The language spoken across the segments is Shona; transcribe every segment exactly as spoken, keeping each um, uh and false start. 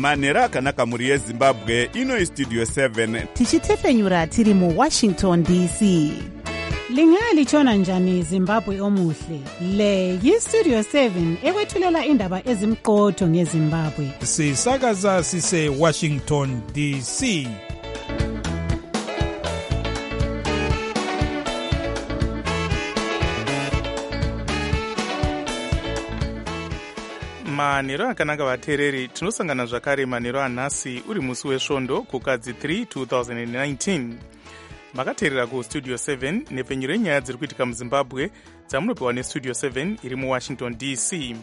manhero akanaka mhuri yezimbabwe. Ino istudio seven tichitefenyura tiri muwashington D C. Lingalitshona njani Zimbabwe omuhle? Le yistudio seven ekwethulela indaba ezimqotho ngeZimbabwe. Sisakaza sise Washington D C. manhero akanaka vateereri, tinosangana zvakare manhero anhasi uri musi wesvondo kukadzi three two thousand nineteen. makateerera kustudio seven nepfenyuro yenyaya dziri kuitika muzimbabwe dzamunopiwa nestudio seven iri muwashington D C.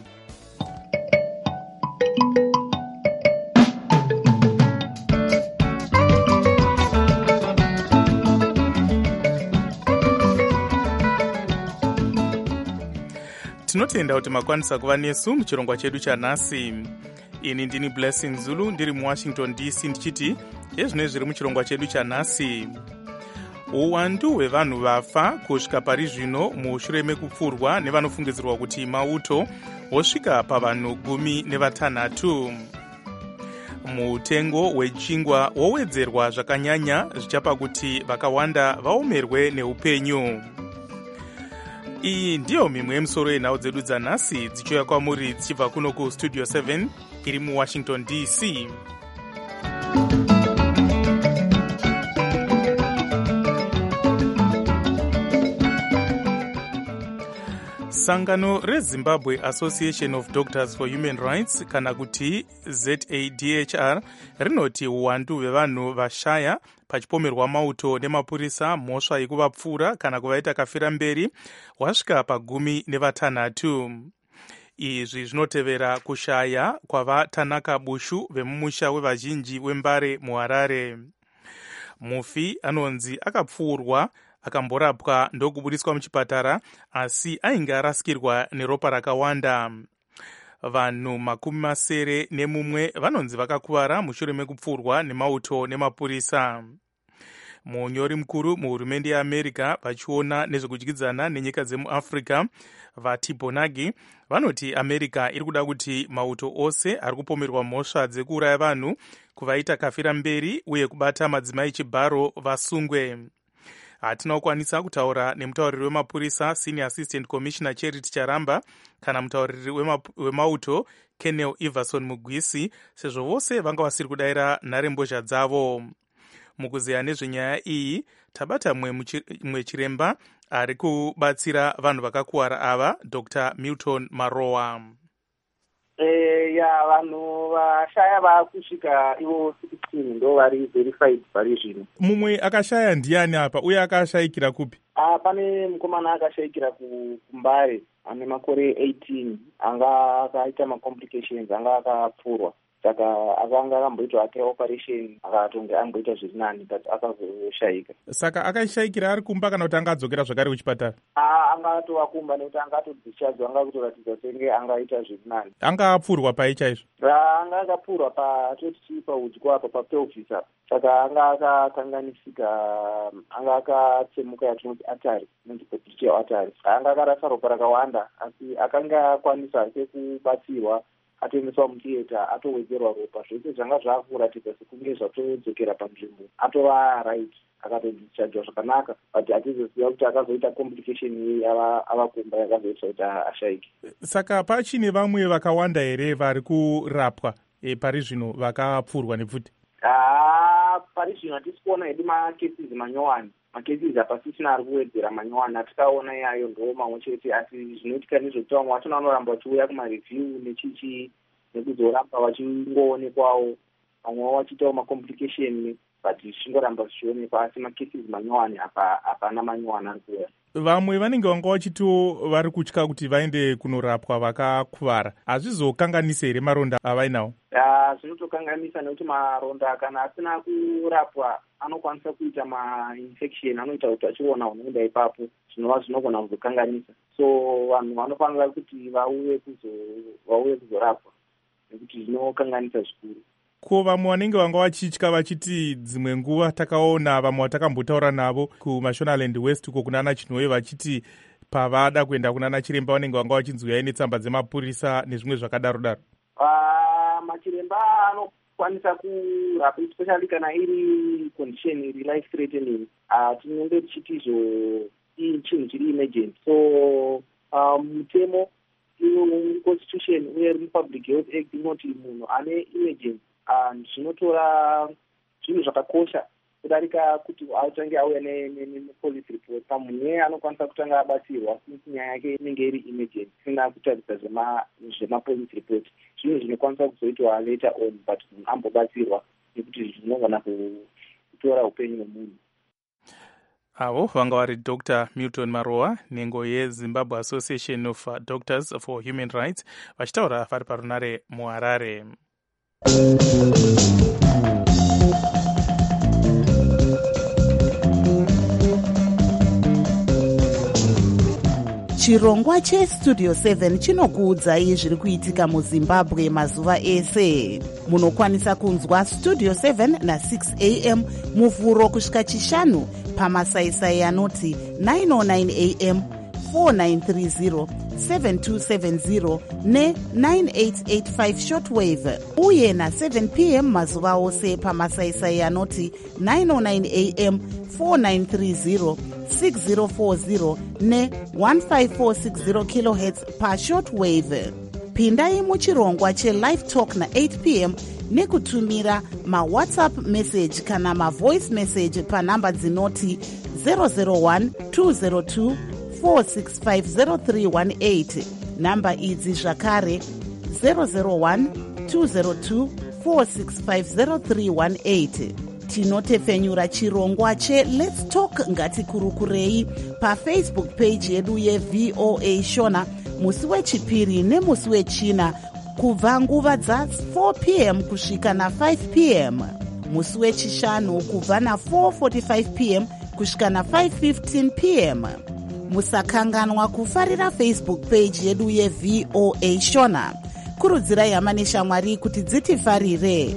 tinotenda kuti makwanisa kuva nesu muchirongwa chedu chanhasi. Ini ndini Blessing Zulu ndiri muwashington D C ndichiti ezvino zviri muchirongwa chedu chanhasi. Uwandu hwevanhu vafa kusvika pari zvino mushure mekupfurwa nevanofungidzirwa kuti mauto hosvika pavanhu gumi nevatanhatu. Mutengo wechingwa wowedzerwa zvakanyanya zvichapa kuti vakawanda vaomerwe neupenyu. Iyi ndiyo mimwe yemisoro yenhau dzedu dzanhasi dzichiuya kwamuri dzichibva kuno kustudio seven iri muwashington D C. Sangano reZimbabwe Association of Doctors for Human Rights kana kuti Z A D H R rinoti uwandu hwevanhu vashaya pachipomerwa mauto nemapurisa mhosva yekuvapfura kana kuvaita kafira mberi wasvika pagumi nevatanhatu. Izvi zvinotevera kushaya kwavatanaka bushu vemumusha wevazhinji wembare muHarare. Mufi anonzi akapfuurwa akamborapwa ndokubudiswa muchipatara asi ainge arasikirwa neropa rakawanda. Vanhu makumi masere nemumwe vanonzi vakakuvara mushure mekupfuurwa nemauto nemapurisa. Munyori mukuru muhurumende yeAmerica vachiona nezvekudyidzana nenyika dzemuAfrica vaTibonagi vanoti America iri kuda kuti mauto ose ari kupomerwa mhosva dzekuuraya vanhu, kuvaita kafira mberi uye kubata madzimai chibharo vasungwe. Hatina kukwanisa kutaura nemutauriri wemapurisa Senior Assistant Commissioner Charity Charamba kana mutauriri wemauto Kenel Iverson Mugwisi sezvo vose vanga vasiri kudaira nharembozha dzavo. Mukuzeya nezvenyaya iyi tabata mwe chiremba ari kubatsira vanhu vakakuwara ava, Doctor Milton Marowa. Eh ya vanhu vashaya vakusvika ivo sixteen ndo vari verified vari zvino. Mumwe akashaya ndiani apa uye akashayikira kupi? Ah pane mukomana akashayikira kuMbare ane makore eighteen anga akaita ma complications anga akapfurwa. Saka akanga akamboitwa ake operation akatonge amboita zviri nani but akazoshayika. Saka akashayikira ari kumba kana kuti angadzokera zvakare kuchipatara? Ah anga atova kumba nekuti anga atodischarge anga kutoratidza senge angaita zviri nani. Anga apfurwa pai chaizvo? Anga akapfurwa pa toti paudyi apa pa pelvis apa. Saka anga akakanganisika, anga akatsemuka yatinoti atari, nonzi petrichal atari. Anga akarasa ropa rakawanda asi akanga akwanisa sekubatsirwa atoendeswa mutheater atowedzerwa ropa, zvese zvanga zvakuratidza sekunge zvatodzokera panzvimbo, atova right, akatodischargewa zvakanaka, but hatizoziva kuti akazoita complication yei ava kumba yakazoita kuti ashayike. Saka pachine vamwe vakawanda here vari kurapwa e, pari zvino vakapfurwa nepfuti? Ah, pari zvino hatisi kuona hedu macases manyowani. Macases hapasisina ari kuwedzera manyowani, atikaona yayo ndo mamwe chete, asi zvinoitika nezvekutaura watona vanoramba vachiuya kumareview nechichi nekuzoramba vachingoonekwawo, vamwe vachiitawo macomplication but zvingoramba zvichionekwa, asi macases manyowani hapana manyowani ari kuuya. Vamwe vanenge vanga vachito vari kutya kuti vaende kunorapwa vakakuvara, hazvizokanganisa here maronda avainawo? Ya, zvinotokanganisa nekuti maronda kana asina kurapwa anokwanisa kuita ma-infection, anoita kuti achiona unoenda ipapo, zvinova zvinogona kuzokanganisa. So vanhu vanofanira kuti vauye kuzo vauye kuzorapwa nekuti zvinokanganisa zvikuru. Ko vamwe vanenge vanga vachitya vachiti dzimwe nguva takaona vamwe vatakambotaura navo kuMashonaland West uko kunana Chinhowe vachiti pavada kuenda kunana chiremba vanenge vanga vachinzwi netsamba dzemapurisa nezvimwe zvakadaro daro? Ah, machiremba tinokwanisa kurapa, especially kana iri condition iri life threatening, uh, tinenge tichiti izvo chinhu chiri emergent. So mutemo um, constitution uye Public Health Act inoti munhu ane emergency zvinotora zvinhu zvakakosha kudarika kuti autange auya nepolice report. Munhu iye anokwanisa kutanga abatsirwa since nyaya yake inenge iri emergency sina kutarisa zvemapolice report. Zvinhu zvinokwanisa kuzoitwa later on, but munhu ambobatsirwa nekuti zvinogona kutora upenyu hwemunhu. avo vanga vari Doctor Milton Maroa, nhengo yeZimbabwe Association of Doctors for Human Rights, vachitaura vari parunare muHarare. chirongwa chestudio seven chinokuudzai zviri kuitika muzimbabwe mazuva ese. Munokwanisa kunzwa studio seven na six a m muvhuro kusvika chishanu pamasaisai anoti nine oh nine a m, four nine three zero, seven two seven zero ne nine eight eight five shortwave, uye na seven p m mazuva ose pamasaisai anoti nine oh nine a m, four nine three zero, six zero four zero ne one five four six zero kilohertz pa shortwave. Pindai muchirongwa che-live talk na eight p m nekutumira ma-WhatsApp message kana ma-voice message panhamba dzinoti zero zero one two zero two four six five zero three one eight. Namba idzi zvakare zero zero one two zero two four six five zero three one eight. Tinotefenyura chirongwa che Let's Talk ngatikurukurei pafacebook page yedu yeV O A Shona musi wechipiri nemusi wechina kubva nguva dza four p m kusvika na five p m, musi wechishanu kubva na four forty-five p m kusvika na five fifteen p m. Musakanganwa kufarira Facebook page yedu yeV O A Shona. Kurudzirai hama neshamwari kuti dzitifarire.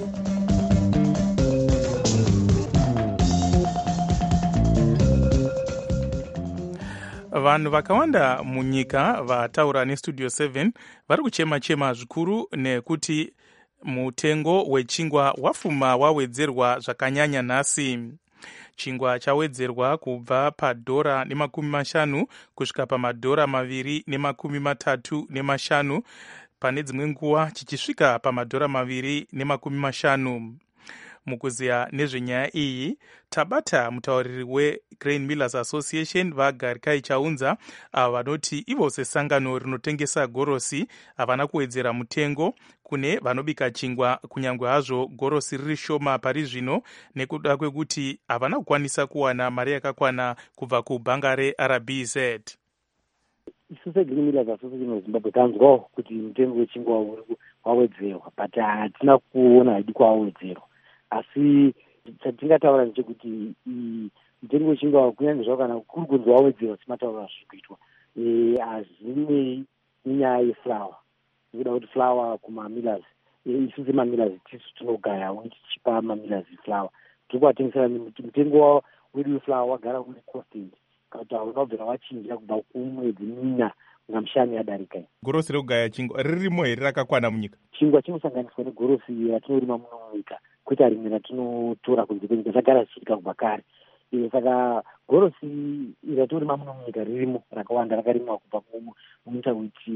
Vanhu vakawanda munyika vataura nestudio seven vari kuchema-chema zvikuru nekuti mutengo wechingwa wafuma wawedzerwa zvakanyanya nhasi. Chingwa chawedzerwa kubva padhora nemakumi mashanu kusvika pamadhora maviri nemakumi matatu nemashanu, pane dzimwe nguva chichisvika pamadhora maviri nemakumi mashanu. Mukuziya nezvenyaya iyi tabata mutauriri weGrain Millers Association vaGarikai Chaunza, ava vanoti ivo sesangano rinotengesa gorosi havana kuwedzera mutengo kune vanobika chingwa, kunyange hazvo gorosi riri shoma pari zvino nekuda kwekuti havana kukwanisa kuwana mari yakakwana kubva kubhanga reR B Z. Isu seGrain Millers Association of Zimbabwe tanzwawo kuti mutengo wechingwa wawedzerwa, but hatina kuona haidi kwawedzerwa. Asi chatingataura ndechekuti mutengo wechingwa kunyange zvavo kana kuri kunzi wawedzerwa simataura zviri kuitwa hazvinei nenyaya yeflower. Nekuda kuti flower kumamillers, isu semamillers tisu tinogaya uye tichipa mamillers flower, tiri kuvatengesera mutengo wedu weflower wagara uri constant kuti unobvira wachinja kubva kumwedzi mina kunga mushanu yadarika. Gorosi rekugaya chingwa ririmo here rakakwana munyika? Chingwa chinosanganiswa negorosi ratinorima muno munyika, kwete rimwe ratinotora kunze kwenyika, zvagara zvichiitika kubva kare. Saka gorosi ratorima muno munyika ririmo rakawanda, rakarimwa kubva muwinter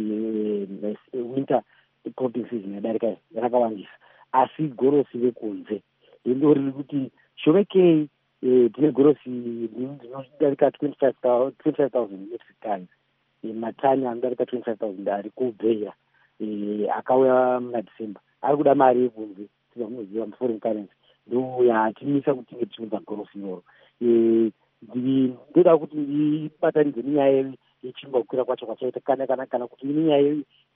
winter cropping season yadarika rakawandisa. Asi gorosi rekunze ndo riri kuti shomekei tine gorosi rinodarika twenty-five thousand metric tons, matani anodarika twenty-five thousand ari kubveya akauya muna December, ari kuda mari yekunze tinoziva muforeign currency, ndo yatimisa kuti tinge tichibva gorosi iroro. Ndoda kuti ibatanidze nenyaya yechingwa kukwira kwacho kwachaita kana kana kana kuti nenyaya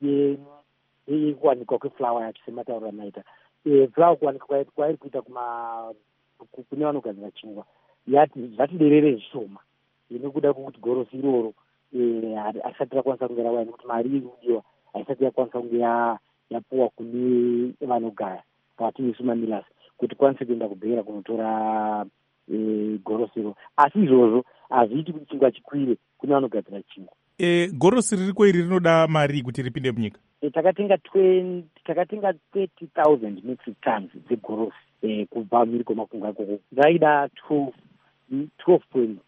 yekuwanikwa kweflower yacho sematauro amaita. Flower kuwanikwa kwairi kuita kuma kune vanogadzira chingwa zvatiderere zvishoma nekuda kwokuti gorosi iroro harisati rakwanisa kunge rawaya, nekuti mari iri kudiwa haisati yakwanisa kunge yapuwa kune vanogaya pakati nesu mamillers kuti kwanise kuenda kubhera kunotora gorosi iro. Asi izvozvo hazviiti kuti chingwa chikwire kune vanogadzira chingwa. E, gorosi riri kwairi rinoda mari kuti ripinde munyika? e, takatenga takatenga thirty thousand metric tons dzegorosi e, kubva mhiri kwemakungwa ikoko zvaida twelve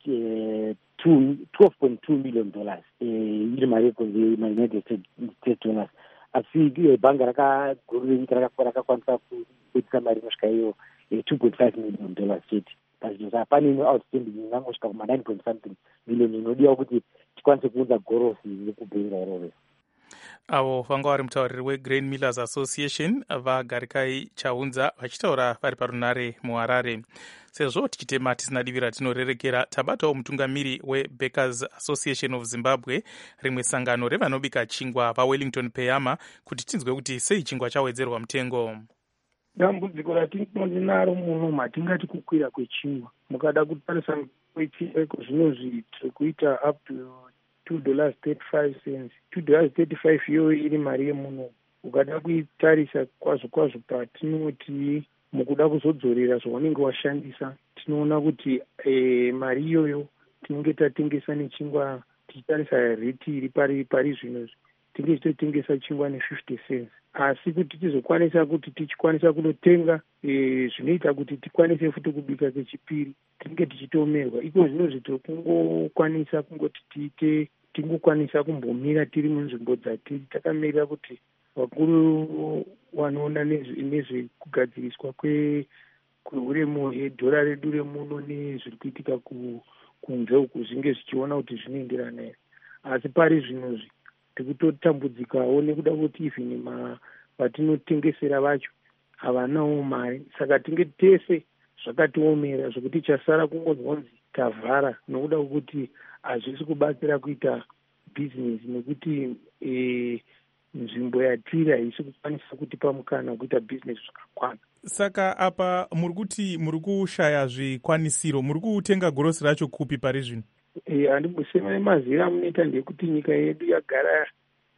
point two million dollars iri mari yekunze maunited states dollars. Asi bhanga rakaguru renyika rakakwanisa kuitisa mari inosvika iyo two point five million dollars chete. Pazvinhu saka pane imwe outstanding ingangosvika kuma nine point something million inodiwa kuti tikwanise kuunza gorosi nekubhera iroro. Avo vanga vari mutauriri weGrain Millers Association vaGarikai Chaunza vachitaura vari parunare muHarare. Sezvo tichitema tisina divi ratinorerekera, tabatawo mutungamiri weBakers Association of Zimbabwe, rimwe sangano revanobika chingwa vaWellington Peyama, kuti tinzwe kuti sei chingwa chawedzerwa mutengo. Dambudziko ratinaro muno matingati kukwira kwechingwa. Mukada kutarisa kwechingwa zvinozvi tiri kuita up to two dollars thirty-five cents. two dollars thirty-five iyo iri mari yemuno. Ukada kuitarisa kwazvo kwazvo patinoti mukuda kuzodzorera zvaunenge washandisa, tinoona kuti e, mari iyoyo tinenge tatengesa nechingwa tichitarisa reti iri pari pari zvino tinenge tichitengesa chingwa ne-fifty cents. Asi kuti tizokwanisa kuti tichikwanisa kunotenga e, zvinoita kuti tikwanise futi kubika kechipiri tinenge tichitomerwa. Iko zvino zvitiri kungokwanisa kungoti tiite tingokwanisa kumbomira tiri munzvimbo dzatiri takamirira kuti vakuru vanoona nezvekugadziriswa kweuremu hedhora redu remuno nezviri kuitika kunze uku zvinge zvichiona kuti zvinoenderana here. Asi pari zvinozvi tikutotambudzikawo nekuda kuti ivhini vatinotengesera vacho havanawo mari. Saka tinge tese zvakatiomera zvokuti chasara kungonzwanzi tavhara nokuda kwokuti hazvisi kubatsira kuita bhizinesi nekuti e, nzvimbo yatiri haisi kukwanisa kuti pamukana kuita bhizinesi zvakakwana. Saka apa muri kuti muri kushaya zvikwanisiro, muri kutenga gorosi racho kupi pari zvino? Handibusema nemazira amunoita ndekuti nyika yedu yagara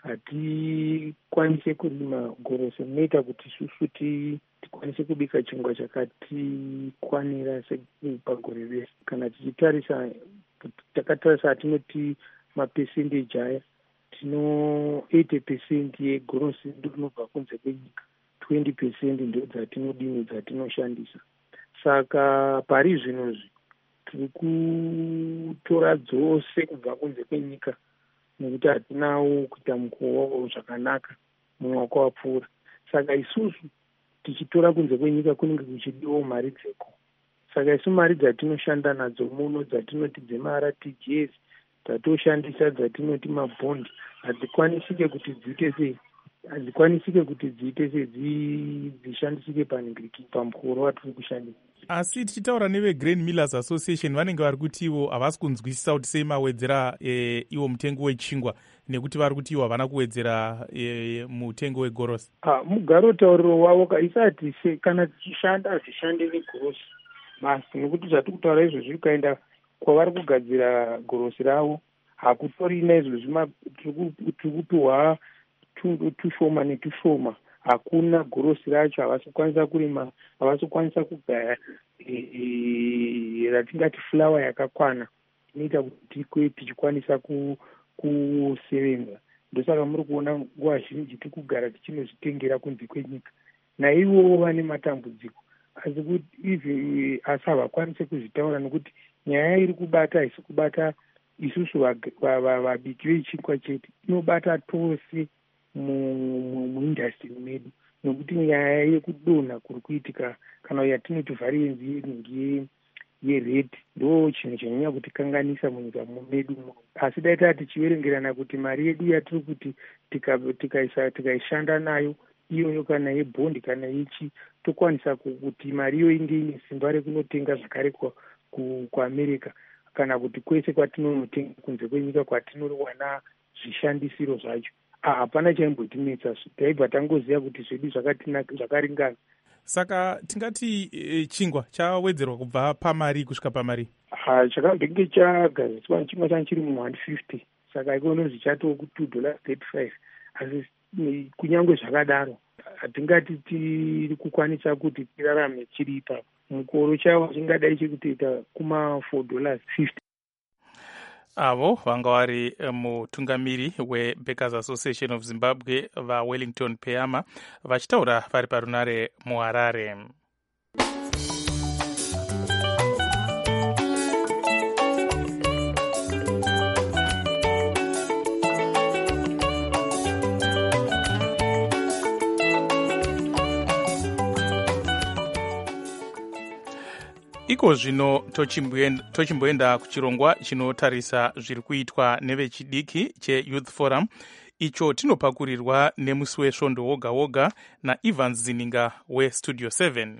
hatikwanise kurima gorosi, munoita kuti susu tikwanise kubika chingwa chakatikwanira pagore rese. Kana tichitarisa takatarisa tinoti mapesendeji aya tino eighty percent yegorosi ndinobva kunze kwenyika, twenty percent ndo dzatinodini dzatinoshandisa. Saka pari zvinozvi tiri kutora dzose kubva kunze kwenyika nekuti hatinawo kuita mukowa zvakanaka mumwaka wapfuura. Saka isusu tichitora kunze kwenyika kunenge kuchidiwawo mari dzeko. Saka isu mari dzatinoshanda nadzo muno dzatinoti dzemara T G S dzatoshandisa dzatinoti mabhondi hadzikwanisike kuti dziite sei hadzikwanisike kuti dziite sei dzishandisike paningiriki pamukoro watiri kushandisa. Asi tichitaura neveGrain Millers Association vanenge vari kuti ivo havasi kunzwisisa kuti sei mawedzera e, iwo mutengo wechingwa nekuti vari kuti ivo havana kuwedzera e, mutengo wegorosi. Ah, mugaro tauriro wavo isati kana tichishanda hazvishande negorosi masi nekuti zvatiri kutaura izvozvi ukaenda kwavari kugadzira gorosi ravo hakutorina izvozvi tiri kupiwa tushoma netushoma. Hakuna gorosi racho havasi kukwanisa kurima, havasi kukwanisa kugaya ratingati fulawa yakakwana inoita kuti tichikwanisa kusevenza. Ndosaka muri kuona nguva zhinji tiri kugara tichinozvitengera kunze kwenyika. Naivowo vane matambudziko asi kuti asi havakwanise kuzvitaura nekuti nyaya iri kubata haisi kubata isusu vabiki vechingwa chete, inobata tose muindastry medu nekuti nyaya yekudonha kuri kuitika kana yatinoti varienzi yedu yereti ndo chinhu chanyanya kutikanganisa munyika medu. Asi dai taa tichiverengerana kuti mari yedu yatiri kuti tikaishanda nayo iyoyo kana yebhondi kana yechi tokwanisa kuti mari iyo inge ine simba rekunotenga zvakare kuamerica kana kuti kwese kwatinonotenga kunze kwenyika kwatinowana zvishandisiro zvacho. Hapana chaimbotinetsa, taibva tangoziva kuti zvedu zvakaringana. Saka tingati e, chingwa chawedzerwa kubva pamari kusvika pamari? Chakambenge chagadziswa chingwa changu chiri mu one fifty, saka ikono zvichatowo ku two dollars thirty-five. Asi kunyange zvakadaro hatingati tiri kukwanisa kuti tirarame chiri ipapo. Mukoro chavo chingadai chiri kutoita kuma four dollars fifty. avo vanga vari mutungamiri weBakers Association of Zimbabwe vaWellington Peyama vachitaura vari parunare muHarare. Iko zvino tochimboenda kuchirongwa chinotarisa zviri kuitwa nevechidiki cheYouth Forum, icho tinopakurirwa nemusi wesvondo woga woga naEvans Zininga weStudio seven.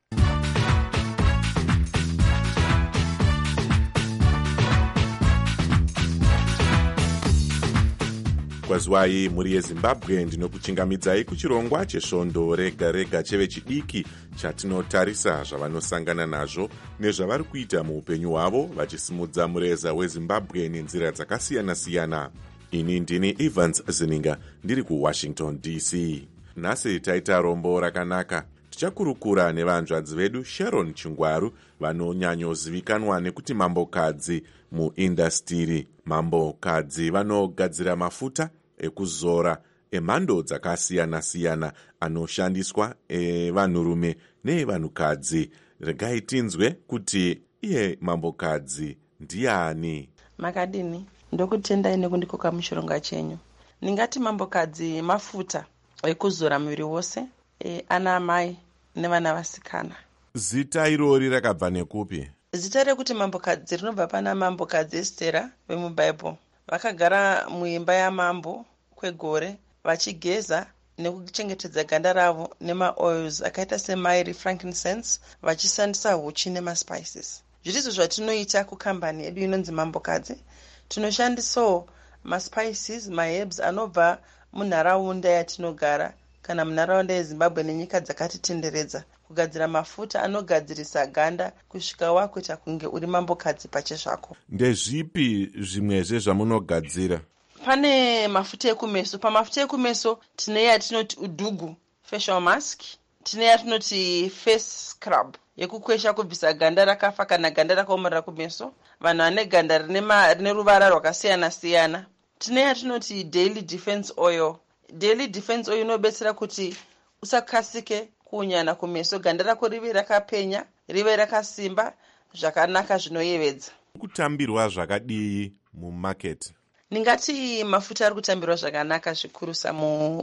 Kwazwai muri yeZimbabwe, ndinokuchingamidzai kuchirongwa chesvondo rega rega chevechidiki chatinotarisa zvavanosangana nazvo nezvavari kuita muupenyu hwavo vachisimudza mureza weZimbabwe nenzira dzakasiyana-siyana. Ini ndini Evans Zininga ndiri kuWashington D C. Nhasi taita rombo rakanaka. Tichakurukura nevanzvadzi vedu Sharon Chingwaru vanonyanyozivikanwa nekuti mambokadzi muindastiri. Mambokadzi vanogadzira mafuta ekuzora emhando dzakasiyana-siyana anoshandiswa evanhurume neevanhukadzi. Regai tinzwe kuti iye mambokadzi ndiani. Makadini ndokutendai nekundikoka muchironga chenyu. Ningati mambokadzi mafuta ekuzora muviri wose, e, ana amai nevana vasikana. Zita irori rakabva nekupi? Zita rekuti mambokadzi rinobva pana mambokadzi Estera vemubhaibheri. Vakagara muimba yamambo kwegore vachigeza nekuchengetedza ganda ravo nemaoils akaita semairi, frankincense, vachishandisa huchi nemaspices. Zvirizo zvatinoita kukambani yedu inonzi mambokadzi. Tinoshandisawo maspices, maherbs anobva munharaunda yatinogara kana munharaunda yeZimbabwe nenyika dzakatitenderedza kugadzira mafuta anogadzirisa ganda kusvika wakuita kunge uri mambokadzi pache zvako. Ndezvipi zvimwezve zvamunogadzira? Pane mafuta ekumeso. Pamafuta ekumeso tine yatinoti udhugu facial mask, tine yatinoti face scrub yekukwesha kubvisa ganda rakafa kana ganda rakaomarara kumeso, vanhu vane ganda rine ruvara rwakasiyana-siyana. Tine yatinoti daily defense oil. Daily defense oil inobetsera kuti usakasike kuunyana kumeso, ganda rako rive rakapenya, rive rakasimba zvakanaka zvinoyevedza. Kutambirwa zvakadii mumarket? Ningati mafuta ari kutambirwa zvakanaka zvikurusa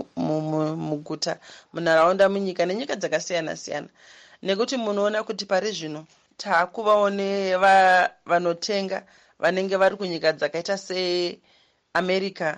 muguta, munharaunda, munyika nenyika dzakasiyana-siyana. Nekuti munoona kuti pari zvino taakuvawo nevanotenga vanenge vari kunyika dzakaita seAmerica,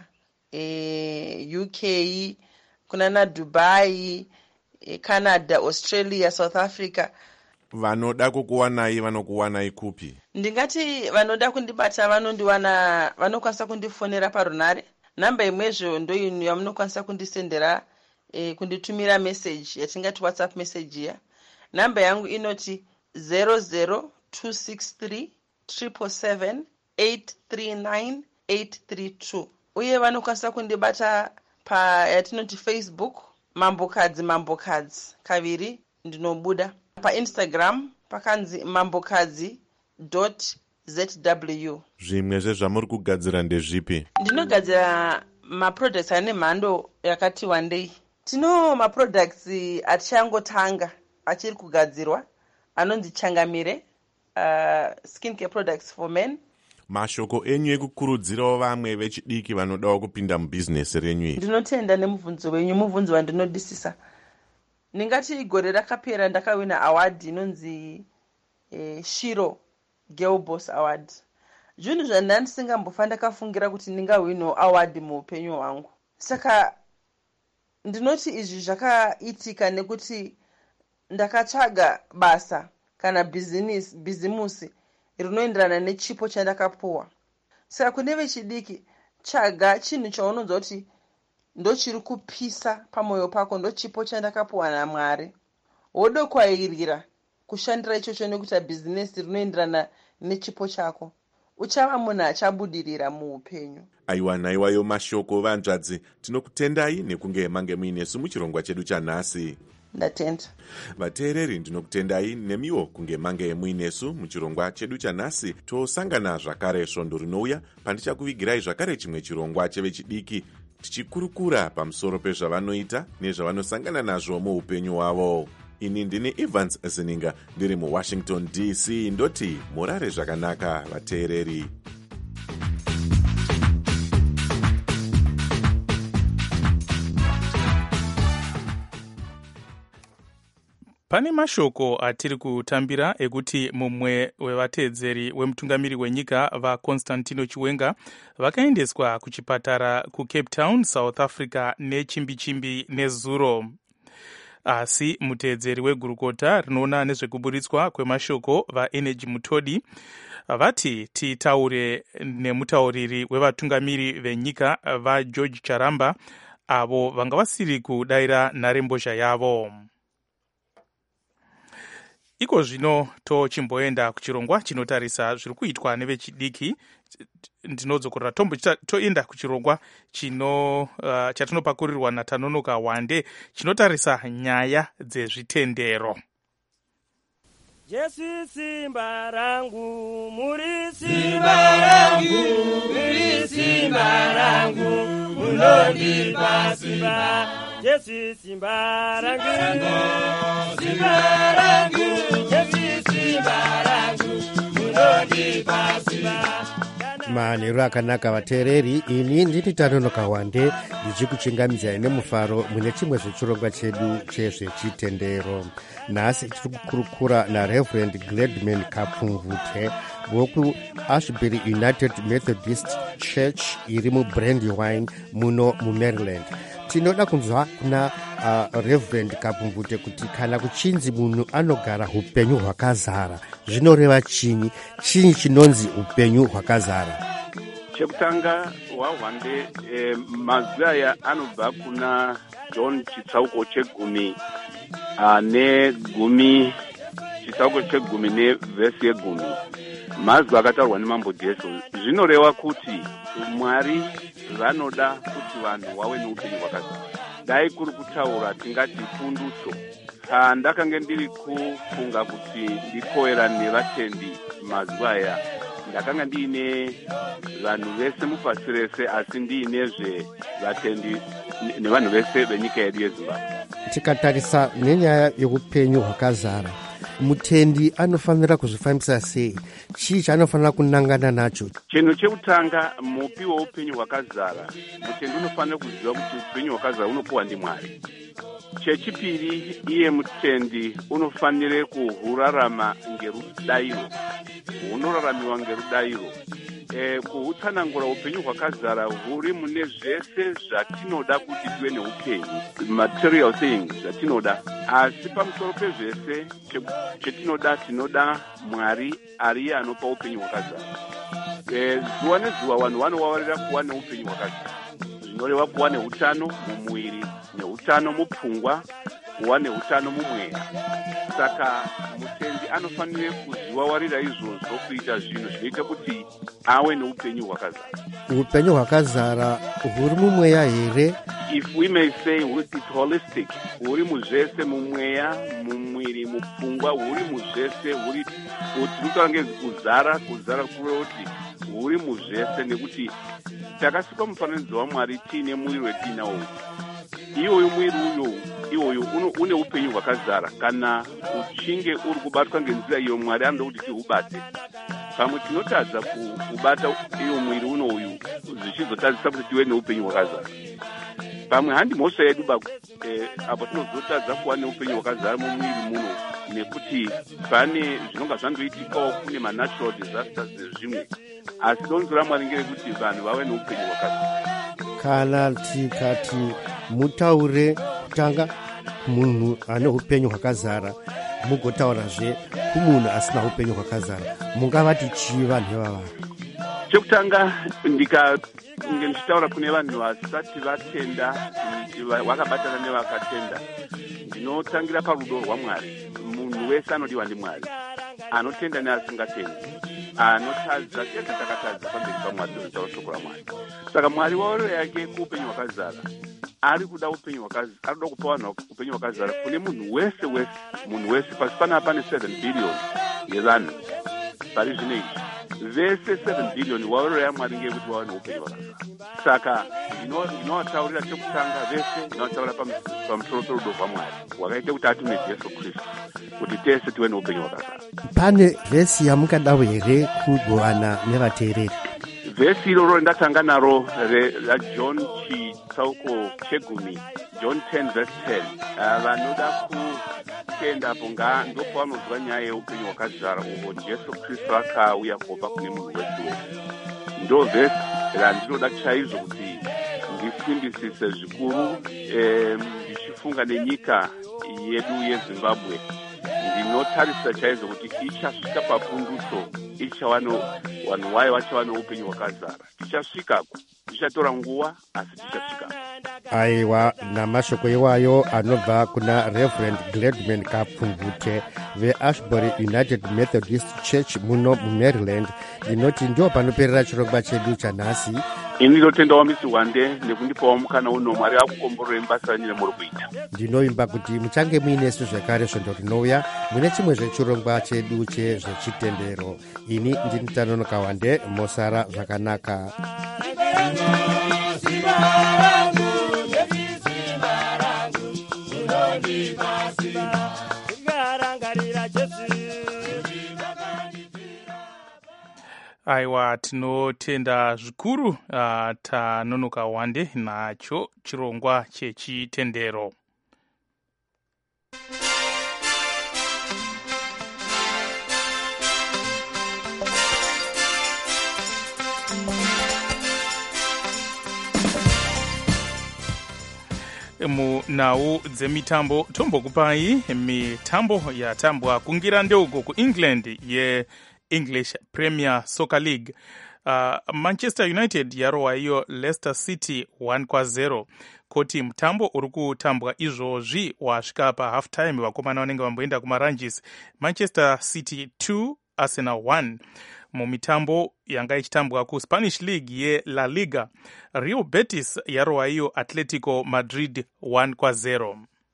e, U K, kuna naDubai, e, Canada, Australia, South Africa. Vanoda kukuwanai vanokuwanai kupi? Ndingati vanoda kundibata vanondiwana, vanokwanisa kundifonera parunare. Namba imwezvo ndo ino yamunokwanisa kundisendera, e, kunditumira message yatingati WhatsApp message ya. Namba yangu inoti zero zero two six three seven seven eight three nine eight three two. Uye vanokwanisa kundibata pa yatinoti Facebook mambokadzi mambokadzi kaviri ndinobuda. Pa Instagram pakanzi mambokadzi dot z w. Zvimwezve zvamuri kugadzira ndezvipi? Ndinogadzira maproducts ane mhando yakati wandei. Tino maproducts achangotanga achiri kugadzirwa anonzi Changamire, uh, skincare products for men. Mashoko enyu ekukurudzirawo vamwe vechidiki vanodawo kupinda mubhizinesi renyu. Ndinotenda nemubvunzo wenyu, mubvunzo wandinodisisa. Ningati gore rakapera ndakawina award inonzi eh, Shiro Girl Boss Award. Zvinhu zvandandisingambofa ndakafungira kuti ndingawina award muupenyu hwangu. Saka ndinoti izvi zvakaitika nekuti ndakatsvaga basa kana business bizimusi rinoenderana nechipo chandakapuwa. Saka kune vechidiki tsvaga chinhu chaunonzwa kuti ndochiri kupisa pamwoyo pako, ndochipo chandakapuwa naMwari. Wodokwairira kushandira ichocho nekuita bhizinesi rinoenderana nechipo chako. Uchava munhu achabudirira muupenyu. Aiwa naiwayo mashoko vanzvadzi, tinokutendai nekunge mange muinesu muchirongwa chedu chanhasi. ndatenda. vateereri ndinokutendai nemiwo kunge mange muinesu muchirongwa chedu chanhasi. tosangana zvakare svondo rinouya pandichakuvigirai zvakare chimwe chirongwa chevechidiki tichikurukura pamusoro pezvavanoita nezvavanosangana nazvo muupenyu hwavo. ini ndini Evans Zininga ndiri muWashington D C ndoti murare zvakanaka vateereri. Pane mashoko atiri kutambira ekuti mumwe wevateedzeri wemutungamiri wenyika vaConstantino Chiwenga vakaendeswa kuchipatara kuCape Town, South Africa nechimbi-chimbi nezuro. Asi muteedzeri wegurukota rinoona nezvekuburitswa kwemashoko vaEnergy Mutodi vati titaure nemutauriri wevatungamiri venyika vaGeorge Charamba avo vanga vasiri kudaira nharembozha yavo. Iko zvino tochimboenda kuchirongwa chinotarisa zviri kuitwa nevechidiki. Ndinodzokorera tombo toenda kuchirongwa chino uh, chatinopakurirwa naTanonoka Wande chinotarisa nyaya dzezvitendero. Jesu simba rangu, muri simba rangu, muri simba rangu, munondipa simba. Jesu simba rangu, simba rangu, Jesu simba rangu, munondipa simba. manheru akanaka vateereri, ini ndini Tanonoka Wande ndichikuchingamidzai nemufaro mune chimwe zvechirongwa chedu chezvechitendero. Nhasi tiri kukurukura naReverend Gladman Kapumvute wokuAshbury United Methodist Church iri muBrandywine muno muMaryland. Tinoda kunzwa kuna uh, Reverend Kapumvute kuti kana kuchinzi munhu anogara upenyu hwakazara zvinoreva chinyi, chinyi chinonzi upenyu hwakazara? Chekutanga waWande eh, mazwi aya anobva kuna John chitsauko chegumi uh, negumi chitsauko chegumi nevhesi yegumi. Mazwi akataurwa nemambo Jesu zvinoreva kuti Mwari vanoda kuti vanhu vave neupenyu hwakazara. Dai kuri kutaura tingati punduso. Ndakanga ndiri kufunga kuti ndikoera nevatendi mazwi aya, ndakanga ndiine vanhu vese mupasi rese, asi ndiinezve vatendi nevanhu vese venyika yedu yeZimbabwe. Tikatarisa nenyaya yeupenyu hwakazara, mutendi anofanira kuzvifambisa sei? Chii chaanofanira kunangana nacho? Chinhu chekutanga, mupi weupenyu hwakazara, mutendi unofanira kuziva kuti upenyu hwakazara unopiwa ndiMwari. Chechipiri, iye mutendi unofanire kuhurarama ngerudairo, hunoraramiwa ngerudairo. E, kuhutsanangura upenyu hwakazara huri mune zvese zvatinoda kuti tive neupenyu, material things zvatinoda. Asi pamusoro pezvese chetinoda, tinoda Mwari ariye anopa upenyu hwakazara. E, zuva nezuva vanhu vanovavarira kuva neupenyu hwakazara. Zvinoreva kuva neutano mumwiri, neutano mupfungwa, kuva neutano mumweya. Saka mutendi anofanire kuzviwawarira izvozvo, kuita zvinhu zvinoita kuti ave neupenyu hwakazara. Upenyu hwakazara huri mumweya here? If we may say it's holistic, huri muzvese, mumweya, mumwiri, mupfungwa, huri muzvese, huri kuti kuzara, kuzara kuroti huri muzvese, nekuti takasikwa mufananidzo waMwari tiine mwiri wetinawo. Iwoyo mwiri uyo iwoyo une upenyu hwakazara. Kana uchinge uri kubatwa ngenzira iyo Mwari anoda kuti tihubate. Pamwe tinotadza kubata iyo mwiri uno uyu zvichizotadzisa kuti tive neupenyu hwakazara. Pamwe handi mhosva yedu eh, apo tinozotadza kuva neupenyu hwakazara mumwiri muno, nekuti pane zvinonga zvandoitikawo kune manatural disasters nezvimwe. Asi donzo raMwari ngerekuti vanhu vave neupenyu hwakazara. Kana tikati mutaure kutanga munhu ane upenyu hwakazara, mugotaurazve kumunhu asina upenyu hwakazara, mungavati chii vanhu ivava? Chekutanga, ndika nge ndichitaura kune vanhu vasati vatenda, vakabatana nevakatenda, ndinotangira parudo rwaMwari. Munhu wese anodiwa ndiMwari, anotenda neasingatendi, anotadza tese takatadza pamberi paMwari, ndotaura shoko raMwari. Saka Mwari wauro yake kuupenyu hwakazara ari kuda upenyu wakazi ari kuda kupa vanhu upenyu wakazara kune munhu wese wese munhu wese pasi panapa pane seven billion yevanhu pari zvino izvi vese seven billion wauriro yamwari ngeyekuti vawane upenyu wakazara. Saka inovataurira chekutanga vese inovataura pamusoro perudo rwamwari hwakaita kuti atume Jesu Kristu kuti tese tive neupenyu wakazara. Pane vhesi yamungadawo here kugovana nevateereri? Vhesi iroro ndatanga naro raJohn chitsauko chegumi, John ten verse ten. Vanoda kutenda ponga ndopavanonzwa nyaya yeupenyu wakazara uho Jesu Kristu akauya kupa kune munhu wese wese. Ndo vhesi randinoda chaizvo kuti ndisimbisise zvikuru ndichifunga nenyika yedu yeZimbabwe. Ndinotarisa chaizvo kuti ichasvika papundutso ichawano vanhu vayo vachava neupenyu wakazara. Tichasvikako, tichatora nguva asi tichasvikako. Aiwa, namashoko iwayo anobva kuna Reverend Gladman Kapungute veAshbury United Methodist Church muno muMaryland. Ndinoti ndio panoperera chirongwa chedu chanhasi. Ini ndinotendawo misi Wande nekundipawo mukana uno Mwari akukomborera basa renyu remuri kuita. Ndinoimba kuti muchange muinesu zvekare svondo rinouya mune chimwe zvechirongwa chedu chezvechitendero. Ini ndini Tanonoka Wande, mosara zvakanaka. Aiwa, tinotenda zvikuru uh, Tanonoka Wande nacho chirongwa chechitendero. Munhau dzemitambo tombokupai mitambo yatambwa kungira ndeuko kuEngland yeEnglish Premier Soccer League. Uh, Manchester United yarowa iyo Leicester City one kwa zero. Koti mutambo uri kutambwa izvozvi wasvika pa half time vakomana vanenge vamboenda kumaranjis. Manchester City two Arsenal one. Mumitambo yanga ichitambwa kuSpanish League ye La Liga, Real Betis yarowa iyo Atletico Madrid one kwa zero.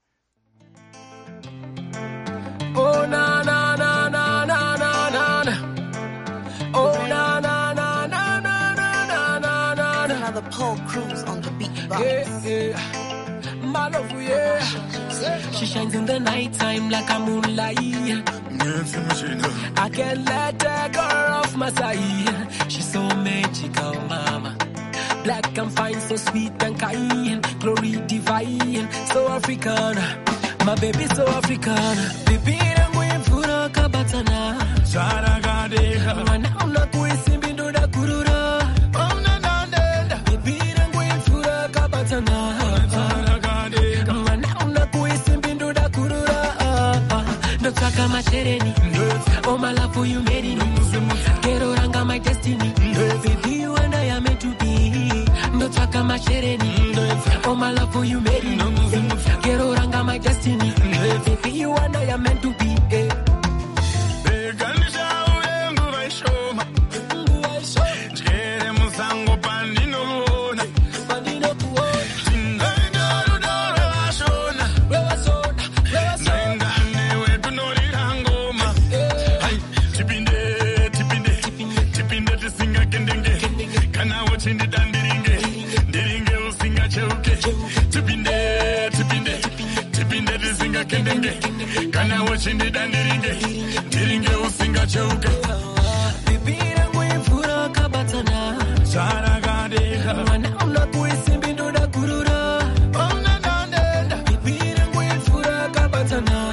Oh na na na na na na na. Oh na na na na na na na na. Another Paul Cruz on the beatbox. Yeah, yeah. My love, yeah. She shines in the night time like a moonlight. I can't let her go off my side. She's so magical, mama. Black and fine, so sweet and kind. Glory divine, so African. My baby so African. Baby, I'm going for a kabatana. Shara gade. Mana una kuisimbi ndo da kurura. Oh na na na. Baby, I'm going for a kabatana. Shara gade. Mana una kuisimbi ndo da kurura. Ndo taka mashereni. Oh my love for you made it. Kero ranga my destiny. Baby, you and I are meant to be. Ndo taka mashereni. Oh my love for you made it. Kero ranga my destiny. Baby, you and I are meant to be. Eh. Kana wachindi dandiringe ndiringe usinga cheuke bibira ngwimvura kabatana zara gadeka mwana una kuisimbi ndoda kurura ona nandenda bibira ngwimvura kabatana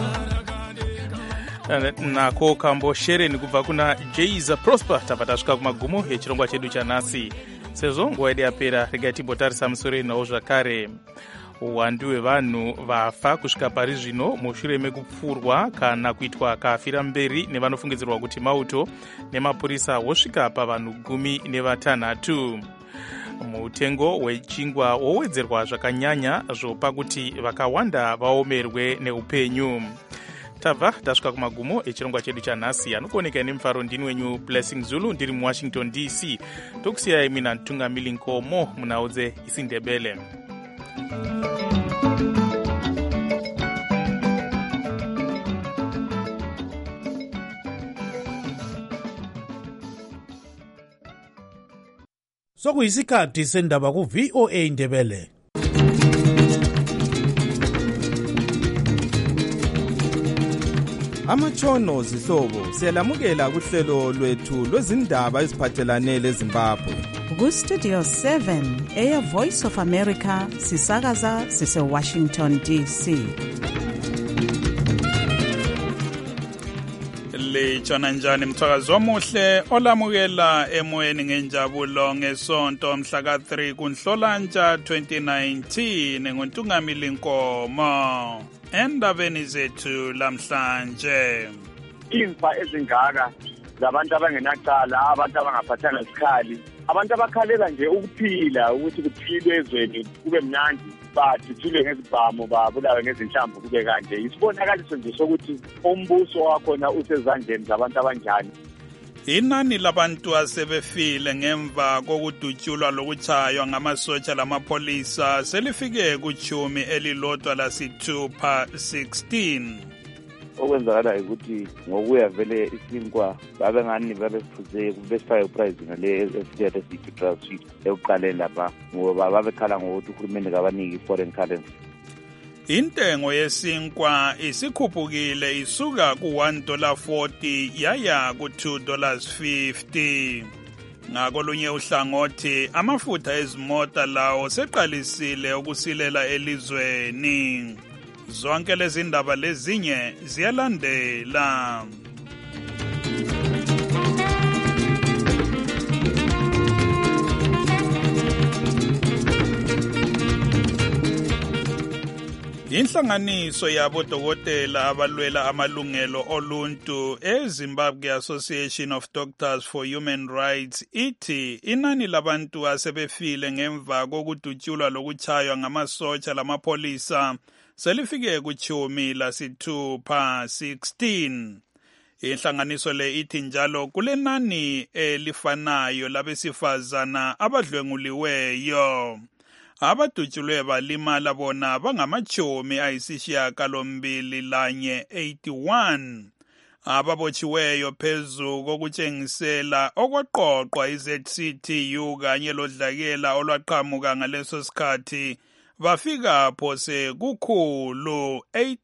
nako kambo shereni kubva kuna Jayza Prosper. Tapata svika kumagumo echirongwa chedu chanhasi. Sezvo nguva yedu yapera, regai timbotarisa musoro nawo zvakare. Uwandu hwevanhu vafa kusvika pari zvino mushure mekupfurwa kana kuitwa kafira mberi nevanofungidzirwa kuti mauto nemapurisa wosvika pavanhu gumi nevatanhatu. Mutengo wechingwa wowedzerwa zvakanyanya zvopa kuti vakawanda vaomerwe neupenyu. Tabva tasvika kumagumo echirongwa chedu chanhasi. Anokuoneka nemufaro ndini wenyu Blessing Zulu, ndiri muWashington D C. Tokusiyai mina Ntungamili Nkomo munhau dzeIsindebele. Sokuyisikhathi sendaba ku V O A Ndebele. Amatshono zihlobo siyalamukela kuhlelo lwethu lwezindaba eziphathelane leZimbabwe. Ku Studio seven Air Voice of America sisakaza sise Washington D C. Litshona njani mthakazi omuhle olamukela emoyeni ngenjabulo ngesonto mhla ka three kuNhlolanja twenty nineteen ngontungamili Nkomo. Endabeni zethu lamhlanje, imfa ezingaka zabantu abangenacala, abantu abangaphathanga isikhali, abantu abakhalela nje ukuphila ukuthi kuphilwe ezweni kube mnandi, bathithule ngezibhamu babulawe ngezinhlamvu kube kanje. Isibonakaliso nje sokuthi umbuso wakhona usezandleni zabantu abanjani. inani labantu asebefile ngemva kokudutshulwa lokuchaywa ngamasotsha lamapholisa selifike kuchumi elilodwa lasithupha sixteen. Okwenzakala ukuthi ngokuya vele isinkwa babengani babephuze besifaya uprize ngale esithethe esithi transfer ekuqaleni lapha ngoba babekhala ngokuthi uhulumende kabaniki foreign currency. Intengo yesinkwa isikhuphukile isuka ku one dollar forty yaya ku two dollars fifty. Ngakolunye uhlangothi amafutha ezimota lawo seqalisile ukusilela elizweni. Zonke lezi ndaba lezinye ziyalandela. Inhlanganiso yabodokotela abalwela amalungelo oluntu eZimbabwe Association of Doctors for Human Rights ithi inani labantu asebefile ngemva kokudutshulwa lokuchaywa ngamasotsha lamapholisa selifike kuchumi lasithupha sixteen. Inhlanganiso le ithi njalo kulenani elifanayo labesifazana abadlwenguliweyo. Abadutshulwe balimala bona bangamachumi ayisishiyagalombili lanye eighty-one. Ababotshiweyo phezu kokutshengisela okwaqoqwa i-Z C T U kanye lodlakela olwaqhamuka ngaleso sikhathi bafika phose kukhulu eight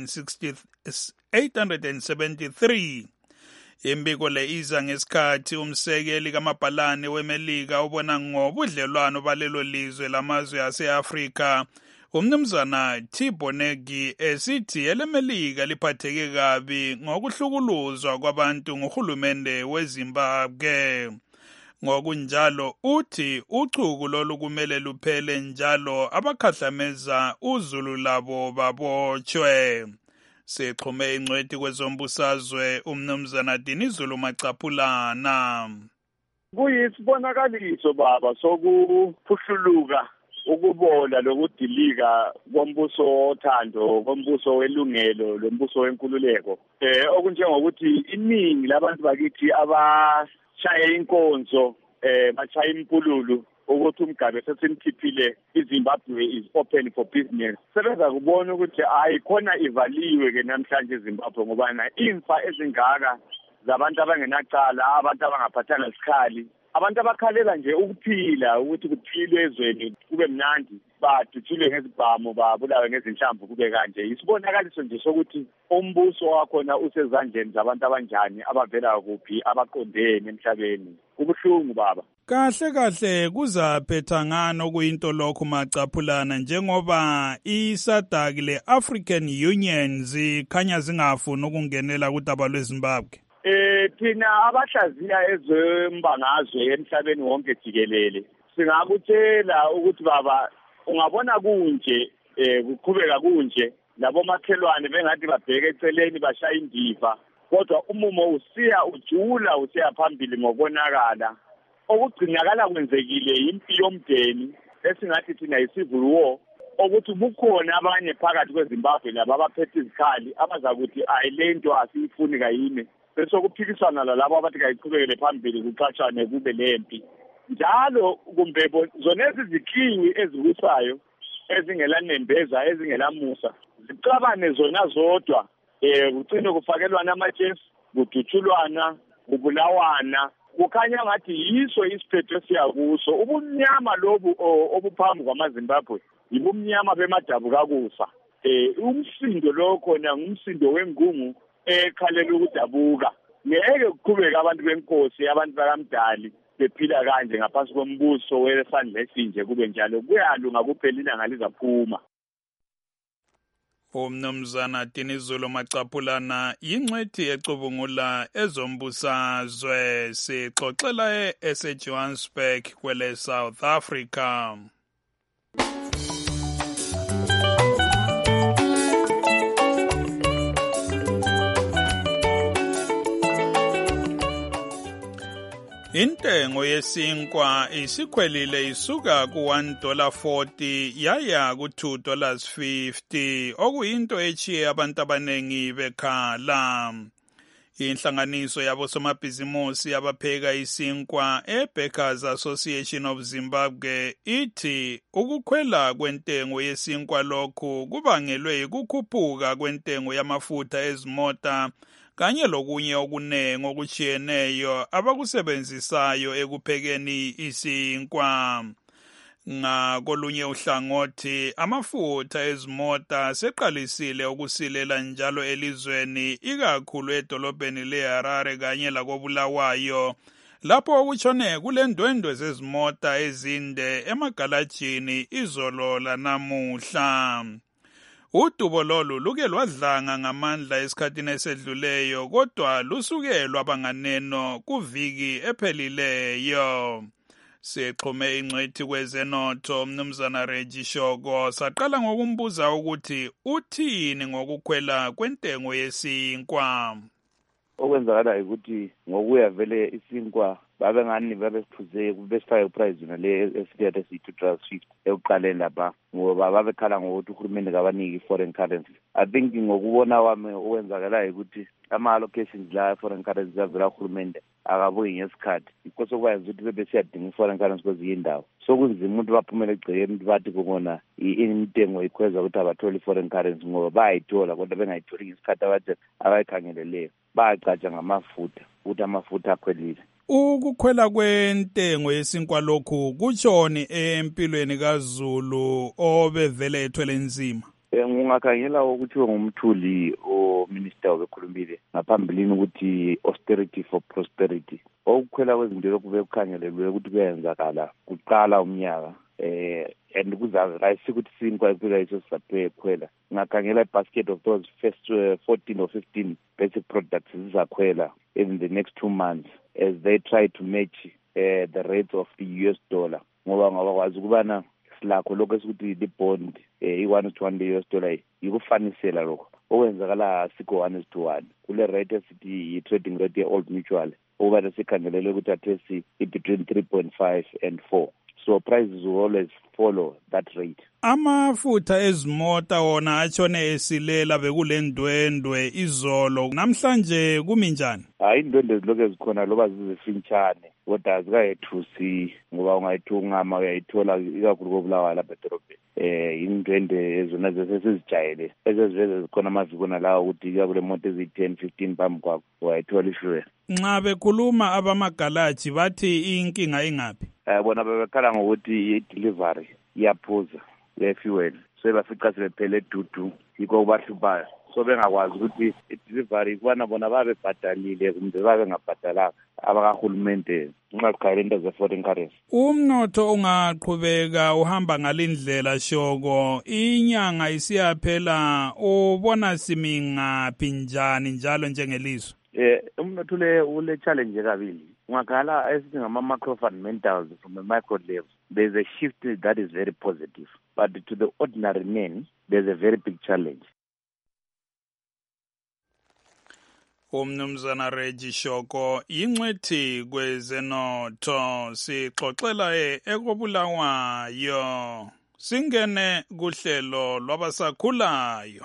hundred seventy-three. Imbiko le iza ngesikhathi umsekeli kaMabhalane weMelika ubona ngobudlelwano balelo lizwe lamazwe ase-Afrika umnumzana Thabo Mbeki esithi eleMelika liphatheke kabi ngokuhlukuluzwa kwabantu nguhulumende weZimbabwe. Ngokunjalo uthi uchuku lolu kumele luphele njalo abakhahlameza uzulu labo babotshwe. Sexhume ingcwethi kwezombusazwe umnumzana Dinizulu Macaphulana. Kuyisibonakaliso baba sokuphuhluluka ukubola lokudilika kombuso wothando, kombuso welungelo, lombuso wenkululeko. Eh okunjengokuthi iningi labantu bakithi abashaya inkonzo eh bachaya impululu ukuthi umgabe sesimkhiphile iZimbabwe is open for business. Sebenza kubona ukuthi hayi khona ivaliwe ke namhlanje eZimbabwe ngoba na imfa ezingaka zabantu abangenacala, abantu abangaphathanga isikhali, abantu abakhalela nje ukuphila ukuthi kuphilwe ezweni kube mnandi, baduthule ngezibhamu babulawe ngezinhlamvu kube kanje. Isibonakaliso nje sokuthi umbuso wakhona usezandleni zabantu abanjani, abavela kuphi, abaqondene emhlabeni. Kubuhlungu baba. Kahle kahle kuzaphetha ngano kuyinto lokho Macaphulana njengoba iSADC le African Union zikhanya zingafuni ukungenela kudaba lweZimbabwe. Eh thina abahlaziya ezembangazwe emhlabeni wonke jikelele singakutshela ukuthi baba ungabona kunje eh kuqhubeka kunje labo makhelwane bengathi babheke eceleni bashaya indiva kodwa umumo usiya ujula usiya phambili ngobonakala. Okugcinakala kwenzekile impi yomdeni esingathi thina yi-civil war ukuthi bukhona abanye phakathi kweZimbabwe laba abaphethe izikhali abazakuthi ayilento asiyifuni kayini bese kuphikisana lalabo abathi kayiqhubekele phambili kuxatshane kube lempi njalo kumbe zona ezizikhiwi ezibusayo ezingelanembeza ezingelamusa zixabane zona zodwa eh kugcine kufakelwana amatshesi kudutshulwana kubulawana kukhanya ngathi yiso isiphetho siyakuso ubumnyama lobu obuphambi kwamaZimbabwe yibumnyama bemadabu kakusa eh umsindo lo khona ngumsindo wengungu ekhalela ukudabuka ngeke kuqhubeka abantu benkosi abantu bakamdali bephila kanje ngaphansi kombuso wesandla esinje kube njalo kuyalunga kuphela ilanga lizaphuma. Umnumzana Dinizulu Macaphulana yingcwethi ecubungula ezombusazwe sixoxela eseJohannesburg kwele South Africa. Intengo yesinkwa isikhwelile isuka ku one dollar forty yaya ku two dollars fifty okuyinto echiye abantu abanengi bekhala. Inhlanganiso yabosomabhizimusi abapheka isinkwa eBakers Association of Zimbabwe ithi ukukhwela kwentengo yesinkwa lokhu kubangelwe ukukhuphuka kwentengo yamafutha ezimota kanye lokunye okunengi okuchiyeneyo abakusebenzisayo ekuphekeni isinkwa. Ngakolunye uhlangothi amafutha ezimota seqalisile ukusilela njalo elizweni ikakhulu edolobheni leHarare kanye lakobulawayo lapho okutshone kulendwendwe zezimota ezinde emagalajini izolo lanamuhla. Udubo lolu luke lwadlanga ngamandla esikhathini esedluleyo kodwa lusuke lwabanganeno kuviki ephelileyo. Sixhume ingcwethi kwezenotho umnumzana Reggie Shoko saqala ngokumbuza ukuthi uthini ngokukhwela kwentengo yesinkwa. Okwenzakala ukuthi ngokuya vele isinkwa babe ngani babe siphuze besifake price nale esithathe sithi transfer ekuqaleni lapha ngoba babekhala ngokuthi uhulumende kabaniki foreign currency. I think ngokubona wami okwenzakala ukuthi ama allocations la foreign currency avela uhulumende akabuyi ngesikhathi because okwazi ukuthi bebe siyadinga foreign currency kwezinye indawo sokunzima umuntu baphumele egcekeni bathi kungona intengo ikhweza ukuthi abatholi foreign currency ngoba bayayithola kodwa bengayitholi ngesikhathi abathi abayikhangeleleyo bayacatsha ngamafutha ukuthi amafutha akhwelile. Ukukhwela kwentengo yesinkwa lokhu kutshoni empilweni kaZulu obevele ethwele nzima. Ngingakhangela ukuthi ngumthuli o minister obekhulumile ngaphambilini ukuthi austerity for prosperity. Ukukhwela kwezinto lokube kukhangelelwe ukuthi kuyenzakala kuqala umnyaka eh and kuzabe ayisikuthi sinkwa iphela iso saphe khwela. Ngakhangela ibasket of those first uh, fourteen or fifteen basic products zizakhwela in the next two months as they try to match uh, the rates of the U S dollar. Ngoba ngabakwazi ukubana silakho lokho esikuthi the bond eh i one to one U S dollar yikufanisela lokho okwenzakala sikho one to one kule rate esithi i trading rate ye old mutual over sikhangelele ukuthi athesi between three point five and four. So prices will always follow that rate. Amafutha ezimota wona atshone esilela bekulendwendwe izolo namhlanje kuminjani? Hayi indwendwe zilokho ezikhona loba zizifintshane kodwa azikayethusi ngoba ungayithungama uyayithola ikakhulu kobulawa lapha edorobheni. Eh indwendwe ezona zesizijayele ezeziveze zikhona amavikona lawo ukuthi kule moto ezi ten fifteen phambi kwakho uyayithola ishwe. Nxa bekhuluma abamagalaji bathi inkinga ingaphi? Eh bona bebekhala ngokuthi i-delivery iyaphuza le-fuel so bafica sebephele dudu yikho kubahluphayo so bengakwazi ukuthi i-delivery kubana bona babebhadalile kumbe babengabhadalanga abakahulumente nxa kukhayela into ze-foreign currency. Umnotho ungaqhubeka uhamba ngalindlela Shoko inyanga isiyaphela ubona simi ngaphi njani njalo njengelizwe? Eh umnotho le ule challenge kabili. Ungakhala esithi ngama macro fundamentals from a micro level there's a shift that is very positive but to the ordinary man there's a very big challenge. Umnumzana Reggie Shoko ingcwethi kwezenotho sixoxela ekobulawayo singene kuhlelo lwabasakhulayo.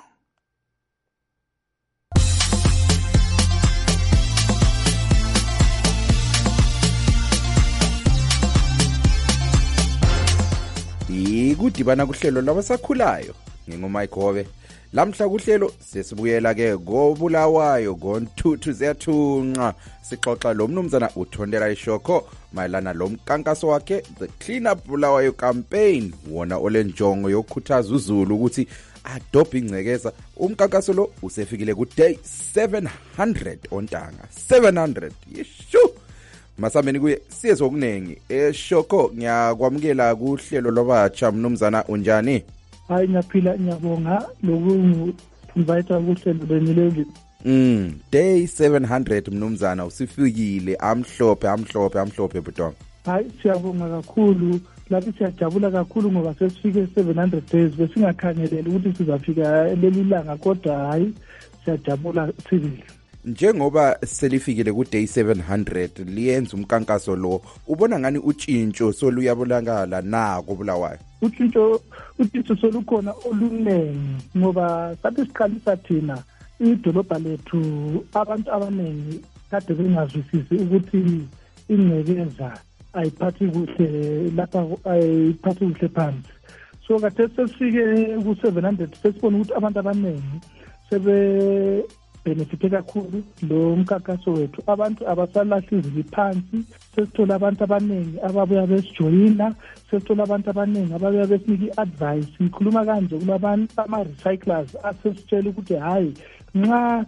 ikudibana kuhlelo labasakhulayo nginguMayigobe. Lamhla kuhlelo sesibuyela ke ngobulawayo ngoNthuthu ziyathunqa sixoxa lo mnumzana uThondela Shoko mayelana lo mkankaso wakhe the Clean Up Bulawayo campaign wona olenjongo yokukhuthaza uZulu ukuthi adobhe ingcekeza. Umkankaso lo usefikile ku day seven hundred ontanga seven hundred yishu masameni kuye siyezo kunengi. eShoko ngiyakwamukela kuhlelo lobatsha mnumzana unjani? Hayi ngiyaphila ngiyabonga loku invite ukuhlelo lenileli. Mm day seven hundred mnumzana usifikile amhlophe amhlophe amhlophe butong. Hayi siyabonga kakhulu lapho siyajabula kakhulu ngoba sesifike seven hundred days besingakhangeleli ukuthi sizafika leli langa kodwa hayi siyajabula sibili. Njengoba selifikile ku day seven hundred liyenza umkankaso lo ubona ngani utshintsho soluyabonakala na kubulawayo? Utshintsho utshintsho solukhona olunengi ngoba sathi siqalisa thina idolobha lethu abantu abanengi kade bengazwisisi ukuthi ingcekeza ayiphathi kuhle lapha ayiphathi kuhle phansi. So kade sesifike ku seven hundred sesibona ukuthi abantu abanengi sebe benefite kakhulu lo mkankaso wethu. Abantu abasalahli izili phansi, sesithola abantu abanengi ababuya besijoyina, sesithola abantu abanengi ababuya besinike advice. Ngikhuluma kanje kulabantu ama recyclers asesitshela ukuthi hayi nxa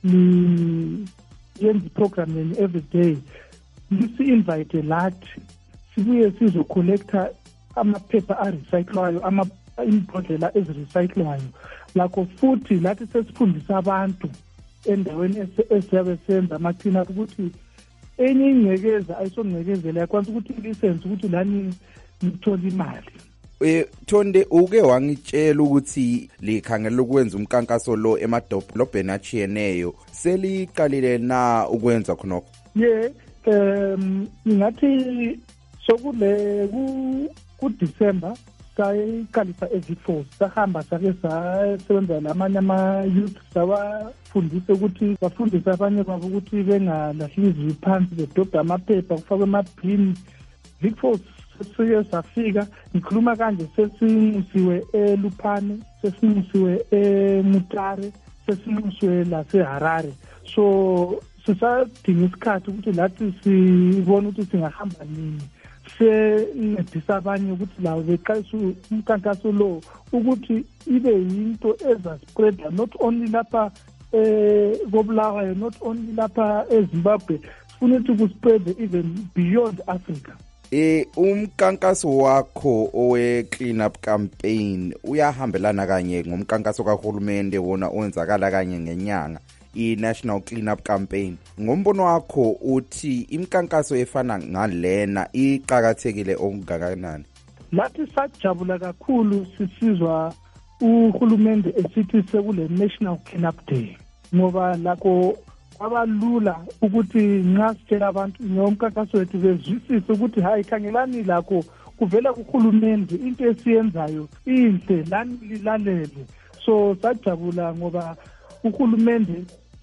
ni yenza program yenu every day lisi invite lathi sibuye sizo collector amaphepha a recyclayo ama imbodlela ezirecyclayo lakho futhi lathi sesifundisa abantu endaweni esiyabe senza amathina ukuthi enye ingcekeza ayisongcekezela yakwanisa ukuthi lisense ukuthi lani ngithola imali. Eh Thonde uke wangitshela ukuthi likhangelela ukwenza umkankaso lo emadolobheni achiyeneyo seliqalile na ukwenza khonokho? Yeah, um ngathi sokule ku ku December sayiqalisa eVicfors sahamba sake sasebenza lamanye ama youth sawafundisa ukuthi bafundisa abanye babo ukuthi bengalahli izwi phansi bedobha amaphepha kufakwe ama-bin. Vicfors sesiye safika ngikhuluma kanje sesinxusiwe eLupane, sesinxusiwe eMutare, sesinxusiwe laseHarare. So sisadinga isikhathi ukuthi lathi sibone ukuthi singahamba nini sencedisa abanye ukuthi lawo beqalisa umkankaso lo ukuthi ibe yinto ezaspreada not only lapha eh koBulawayo, not only lapha eZimbabwe, sifuna ukuthi kuspread even beyond Africa. Eh umkankaso wakho owe Clean Up campaign uyahambelana kanye ngomkankaso kahulumende wona owenzakala kanye ngenyanga i-National Clean Up campaign. Ngombono wakho uthi imkankaso efana ngalena iqhakathekile okungakanani? Lathi sajabula kakhulu sisizwa uhulumende esithi sekule National Clean Up Day ngoba lakho kwabalula ukuthi nxa sitshela abantu ngomkankaso wethu bezwisise ukuthi hayi khangelani lakho kuvela kuhulumende into esiyenzayo inhle lani lilalele. So sajabula ngoba uhulumende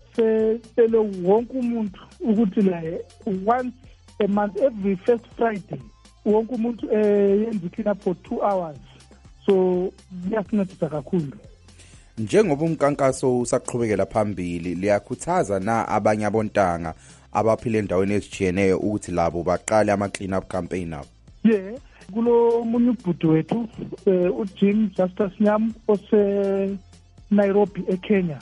sele wonke umuntu ukuthi la once a month every first Friday wonke umuntu yenza clean up for two hours. So yasincedisa kakhulu. Njengoba umkankaso usaqhubekela phambili liyakhuthaza na abanye abontanga abaphile endaweni ezijiyeneyo ukuthi labo baqale ama clean up campaign abo? Yeah, kulo munye ubhuti wethu uJim Justice Nyam ose Nairobi eKenya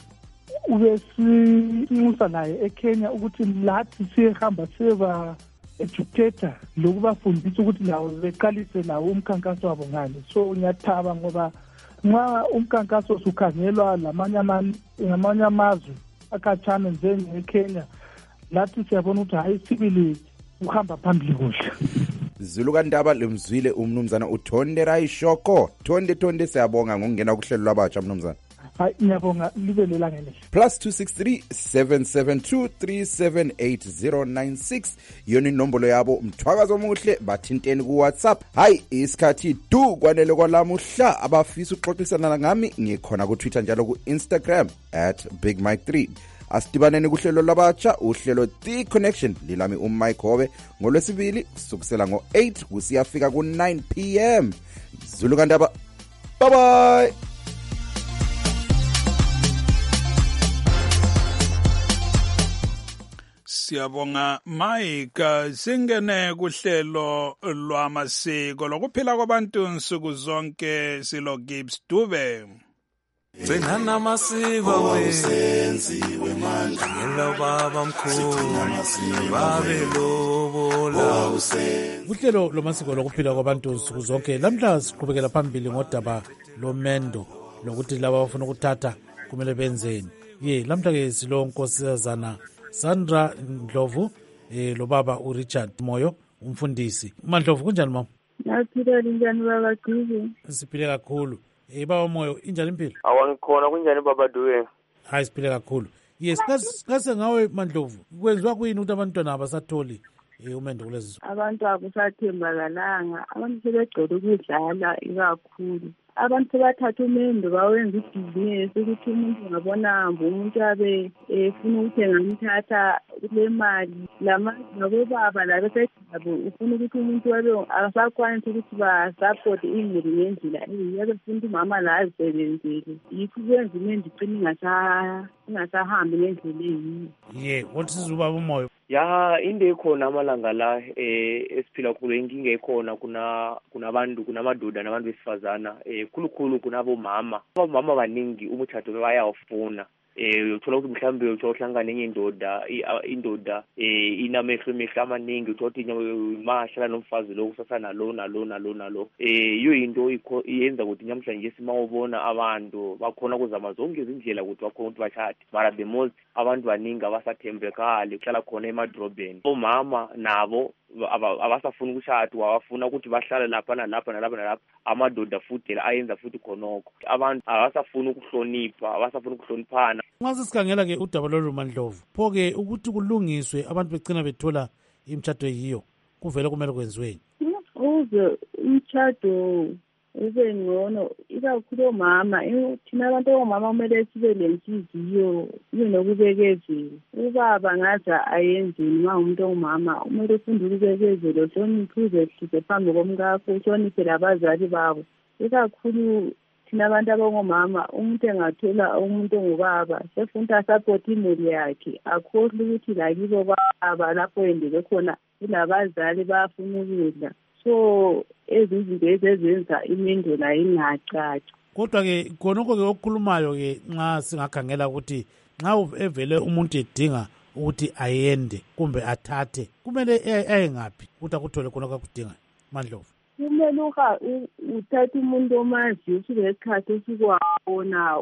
ubesinxusa naye eKenya ukuthi lathi sihamba siba educator lokubafundisa ukuthi lawo beqalise lawo umkankaso wabo ngani. So ngiyathaba ngoba nxa umkankaso sukhangelwa lamanye amanye amazwe akhatshana njengeKenya lathi siyabona ukuthi hayi sibili uhamba phambili kuhle. Zulu kaNdaba lemzwile umnumzana uThondela Shoko. Thonde Thonde siyabonga ngokungena kuhlelo labatsha mnumzana. Hayi ngiyabonga libe lelangele. plus two six three seven seven two three seven eight zero nine six yona inombolo yabo mthwakazo omuhle bathinteni ku WhatsApp. Hayi isikhathi du kwanele kwalamuhla abafisa ukuxoxisana ngami ngikhona ku Twitter njalo ku Instagram at big mike three. Asidibaneni kuhlelo labatsha uhlelo The Connection lilami uMayigobe ngolwesibili kusukela ngo eight kusiyafika ku nine p m Zulu Kandaba. Bye bye. Siyabonga Mike, singene kuhlelo lwamasiko lokuphila kwabantu nsuku zonke. Silo Gibbs Dube. Senana masiko wenziwe manje ngelo baba mkhulu babe lobola uhlelo lomasiko lokuphila kwabantu nsuku zonke. Lamhla siqhubekela phambili ngodaba lomendo lokuthi laba abafuna ukuthatha kumele benzeni. Ye lamhla ke silo nkosazana Sandra Ndlovu eh lo baba uRichard Moyo umfundisi. Mandlovu kunjani mama? Naphila njani baba Gcize? Siphile kakhulu. Eh baba Moyo injani impilo? Awangikhona kunjani baba Duwe? Hayi siphile kakhulu. Yes, kase ngawe Mandlovu. Kwenziwa kuyini ukuthi abantwana abasatholi eh umendo kulezi? Abantu akusathembakalanga. Abantu sebegcwele ukudlala ikakhulu. Abantu bathatha umendo bawenza ibhizinisi ukuthi umuntu ngabona umuntu abe efuna ukuthi ngamthatha kule mali lamanye baba la besejabo ufuna ukuthi umuntu wabe akasakwanisa ukuthi ba support imuli ngendlela eyiyo futhi umama la azisebenzele yikho kwenza imendo iqina ingasa ingasahambi ngendlela eyiyo. Ye wathi sizubaba umoyo ya into ekhona amalanga la eh esiphila kulo inkinga ekhona kuna kunabantu kunamadoda nabantu besifazana eh khulukhulu kunabomama abomama baningi umuthatho bayawufuna eh uthola ukuthi mhlambe uyohlangana nenye indoda indoda eh inamehlo emehlo amaningi uthola ukuthi mashala nomfazi lo kusasana lo nalo nalo nalo eh iyo into iyenza ukuthi namhlanje simawubona abantu bakhona kuzama zonke izindlela ukuthi bakhona ukuthi bashade mara the most abantu baningi abasathembekali kuhlala khona emadrobheni omama nabo abasafuna ukushada wafuna ukuthi bahlale lapha nalapha nalapha nalapha amadoda futhi ayenza futhi khonoko abantu abasafuna ukuhlonipha abasafuna ukuhloniphana. Nxa sikhangela ke udaba lolu Mandlovu pho ke ukuthi kulungiswe abantu begcina bethola imthatho yiyo kuvele kumele kwenziweni uze umthatho ube ngcono ikakhulu omama thina abantu omama kumele sibe lenhliziyo ibe nokubekezela ubaba ngaza ayenzeni ma umuntu ongumama kumele ufunde ukubekezela uhloniphe uzehlise phambi komkakho uhloniphe labazali babo ikakhulu thina abantu abangomama umuntu engathola umuntu ongubaba sefuna support imuli yakhe akhohlwe ukuthi lakibo baba lapho endele khona kulabazali bayafuna ukudla so ezizinto ezenza imendo la ingacaci. Kodwa ke khonoko ke okukhulumayo ke nxa singakhangela ukuthi nxa evele umuntu edinga ukuthi ayende kumbe athathe kumele ayengaphi ukuthi akuthole khonoko akudinga Mandlovu? Kumele uthathe umuntu omazi usube esikhathi esikwabona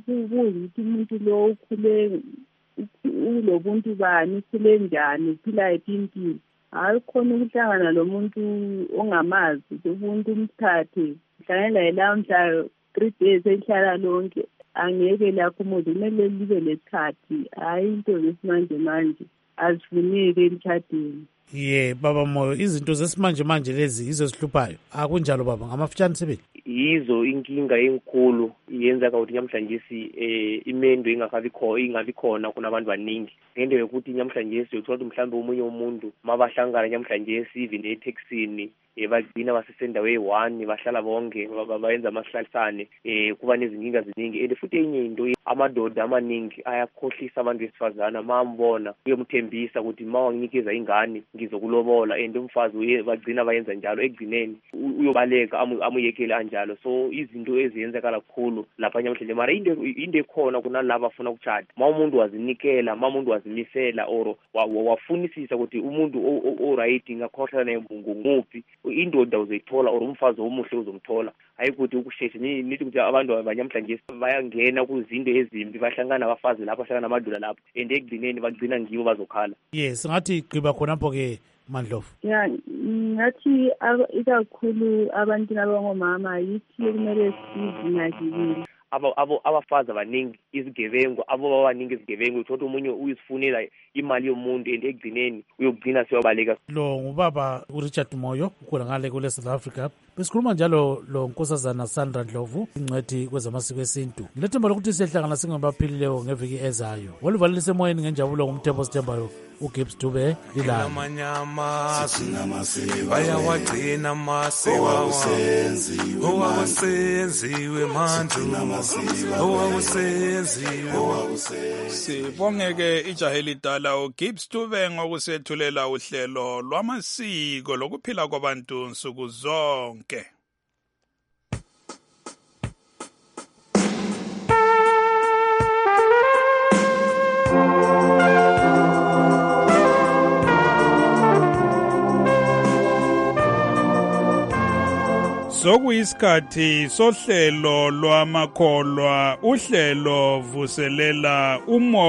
ukuthi umuntu lo ukhule ulobuntu bani ukhule njani uphila yiphi impilo. Hayi khona ukuhlangana lo muntu ongamazi ubuntu umthathe mhlawumbe yela mhla three days ehlala lonke angeke lakho umuntu kumele libe lesikhathi hayi into zesimanje manje azifuneki emthathweni. Ye baba Moyo izinto zesimanje manje lezi izo zihluphayo akunjalo baba ngamafutshane sebele yizo inkinga enkulu yenza ukuthi namhlanje si eh imendo ingakabi khona ingabi khona kunabantu baningi ngende ukuthi namhlanje siyothola mhlambe umunye umuntu mabahlangana namhlanje even etaxini ebagcina basesendawo eyi-one bahlala bonke bayenza amahlalisane eh kuba nezinkinga ziningi and futhi enye into amadoda amaningi ayakhohlisa abantu besifazana mambona uyomthembisa ukuthi mawanginikeza ingane ngizokulobola and umfazi bagcina bayenza njalo ekugcineni uyobaleka amuyekele anjalo so izinto eziyenzekala kakhulu lapha namhlanje mara into into ekhona kunalabo afuna ukushada ma umuntu wazinikela ma umuntu wazimisela or wafunisisa ukuthi umuntu o-right ngakhohlana naye nguphi indoda uzoyithola or umfazi omuhle uzomthola hayi ukuthi ukusheshe nithi ukuthi abantu abanyamhlanje bayangena kuzinto ezimbi bahlangana abafazi lapha bahlangana amadoda lapho and ekugcineni bagcina ngibo bazokhala. Yes ngathi gqiba khonapho ke Mandlovu. Ya ngathi ikakhulu abantu abangomama yithi kumele sizinakekele abo abo abafazi abaningi izigebengu abo abaningi izigebengu uthola umunye uyifunela imali yomuntu and ekugcineni uyogcina siyobaleka. Lo ngubaba uRichard Moyo ukhona ngale kule South Africa. Besikhuluma njalo lo nkosazana Sandra Ndlovu ingcwethi kwezamasiko esintu. Lethemba lokuthi siyahlangana singabaphilileyo ngeviki ezayo. Walivalelise emoyeni ngenjabulo ngumthembo sithembayo ugibbs dube lilanga amanyamazi bayawagcina amasiko owawusenziwe manje owawusenziwe. Sibongeke ijaha elidala uGibbs Dube ngokusethulela uhlelo lwamasiko lokuphila kwabantu nsuku zonke. Sokuyisikhathi sohlelo lwamakholwa, uhlelo vuselela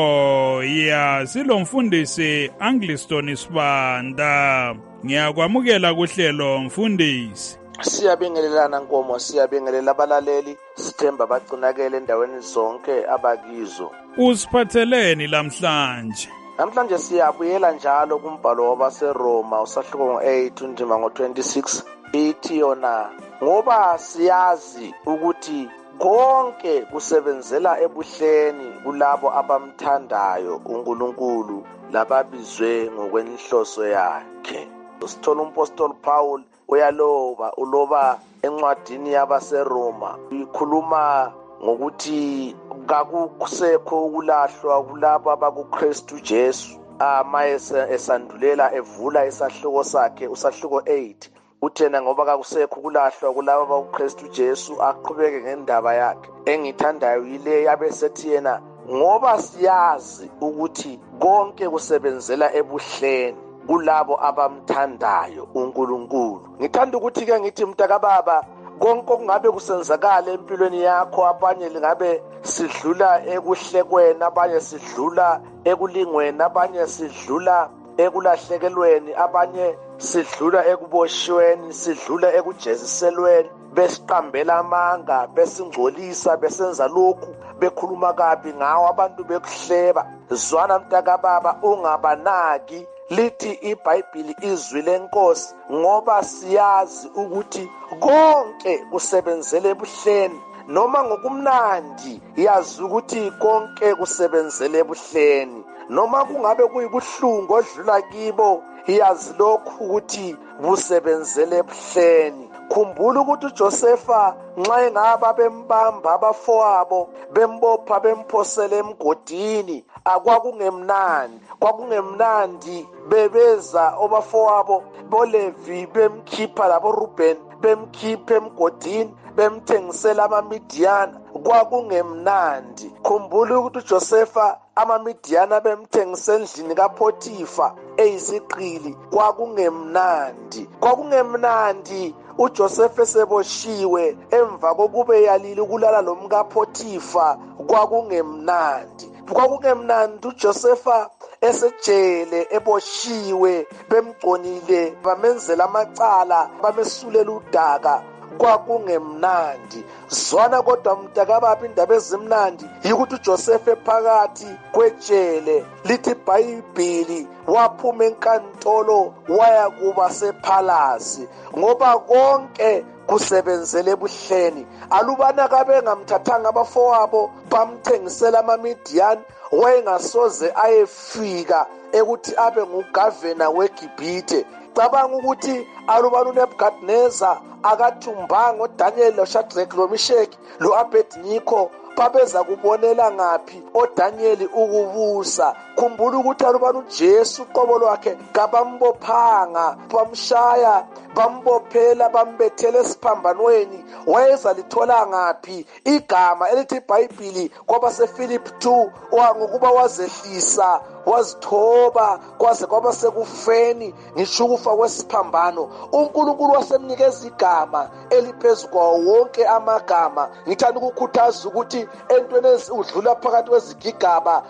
umoya. Silomfundisi Angliston Sibanda. Ngiyakwamukela kuhlelo mfundisi. Siyabingelelana Nkomo, siyabingelela abalaleli, sithemba bagcinakele endaweni zonke abakizo. Usiphatheleni lamhlanje? Namhlanje siyabuyela njalo kumbhalo wabaseRoma usahluko eight undima ngo twenty-six ithi yona, ngoba siyazi ukuthi konke kusebenzela ebuhleni kulabo abamthandayo uNkulunkulu lababizwe ngokwenhloso yakhe. Sithola umpostoli Paul uyaloba uloba encwadini yabaseRoma ikhuluma ngokuthi kakusekho ukulahlwa kulabo abakuKristu Jesu. Ama esandulela evula isahluko sakhe usahluko eight uthena ngoba kakusekho ukulahlwa kulabo abakuKristu Jesu, aqhubeke ngendaba yakhe engithandayo yile yabesethi yena, ngoba siyazi ukuthi konke kusebenzela ebuhleni kulabo abamthandayo uNkulunkulu. Ngithanda ukuthi ke ngithi mntakababa, konke okungabe kusenzakala empilweni yakho, abanye lingabe sidlula ekuhlekweni, abanye sidlula ekulingweni, abanye sidlula ekulahlekelweni, abanye sidlula ekuboshweni, sidlula ekujeziselweni, besiqambela amanga, besingcolisa, besenza lokhu, bekhuluma kabi ngawo abantu bekuhleba. Zwana mntakababa, ungabanaki. Lithi iBhayibhili izwi lenkosi, ngoba siyazi ukuthi konke kusebenzele ebuhleni, noma ngokumnandi yazi ukuthi konke kusebenzele ebuhleni, noma kungabe kuyibuhlungu odlula kibo yazi lokhu ukuthi busebenzele ebuhleni. Khumbula ukuthi uJosefa nxa engaba bembamba abafowabo bembopha bemphosele emgodini, akwakungemnandi, kwakungemnandi bebeza obafowabo boLevi bemkhipha laboRuben bemkhipha emgodini bemthengisela amaMidiyana, kwakungemnandi. Khumbula ukuthi uJosefa amaMidiyana bemthengisa endlini kaPhotifa eyisiqili, kwakungemnandi. Kwakungemnandi uJosefa eseboshiwe emva kokube yalile ukulala lomkaPhotifa, kwakungemnandi. Kwakungemnandi uJosefa esejele eboshiwe, bemgconile, bamenzela amacala, bamesulela udaka, kwakungemnandi. Zwana kodwa mntakababa, indaba ezimnandi yikuthi uJosefa ephakathi kwejele, lithi iBhayibhili waphuma enkantolo waya kuba sephalasi, ngoba konke kusebenzele ebuhleni. Alubana kabe ngamthathanga abafowabo bamthengisela amaMidiyani, wayengasoze ayefika ekuthi abe ngugavana weGibhithe. Cabanga ukuthi alubana uNebukadneza akathumbanga uDaniel loShadrach loMeshaki loAbednego babeza kubonela ngaphi oDaniel ukubusa. Khumbula ukuthi alubana uJesu uqobo lwakhe kabambophanga, bamshaya, bambophela, bambethele esiphambanweni, wayeza lithola ngaphi igama elithi iBhayibhili kwaba seFilippi two ngokuba wazehlisa, wazithoba kwaze kwaba sekufeni ngisho ukufa kwesiphambano. uNkulunkulu wasemnikeza igama eliphezulu kwawo wonke amagama. Ngithanda ukukhuthaza ukuthi entweni ezidlula phakathi kwezigigaba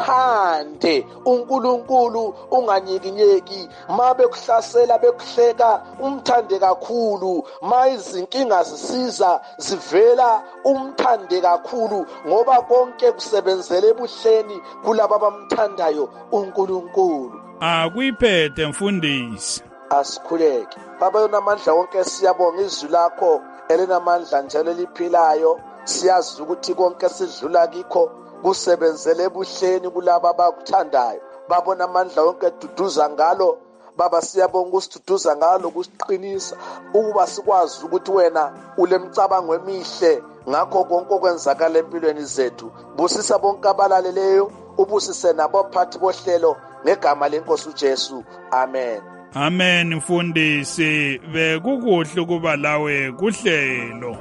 mthande uNkulunkulu, unganyikinyeki. Ma bekuhlasela bekuhleka umthande kakhulu, ma izinkinga zisiza zivela umthande kakhulu, ngoba konke kusebenzele ebuhleni kulabo abamthandayo uNkulunkulu. Akuyiphethe mfundisi. Asikhuleke. Baba yonamandla wonke, siyabonga izwi lakho elinamandla njalo eliphilayo. Siyazi ukuthi konke sidlula kikho kusebenzele ebuhleni kulabo abakuthandayo. babona amandla wonke eduduza ngalo. Baba siyabonga usiduduza ngalo ukusiqinisa ukuba sikwazi ukuthi wena ulemcabango emihle ngakho konke okwenzakala empilweni zethu. Busisa bonke abalaleleyo, ubusise nabaphathi bohlelo ngegama lenkosi uJesu. Amen. Amen. Mfundisi, bekukuhle ukuba lawe kuhlelo.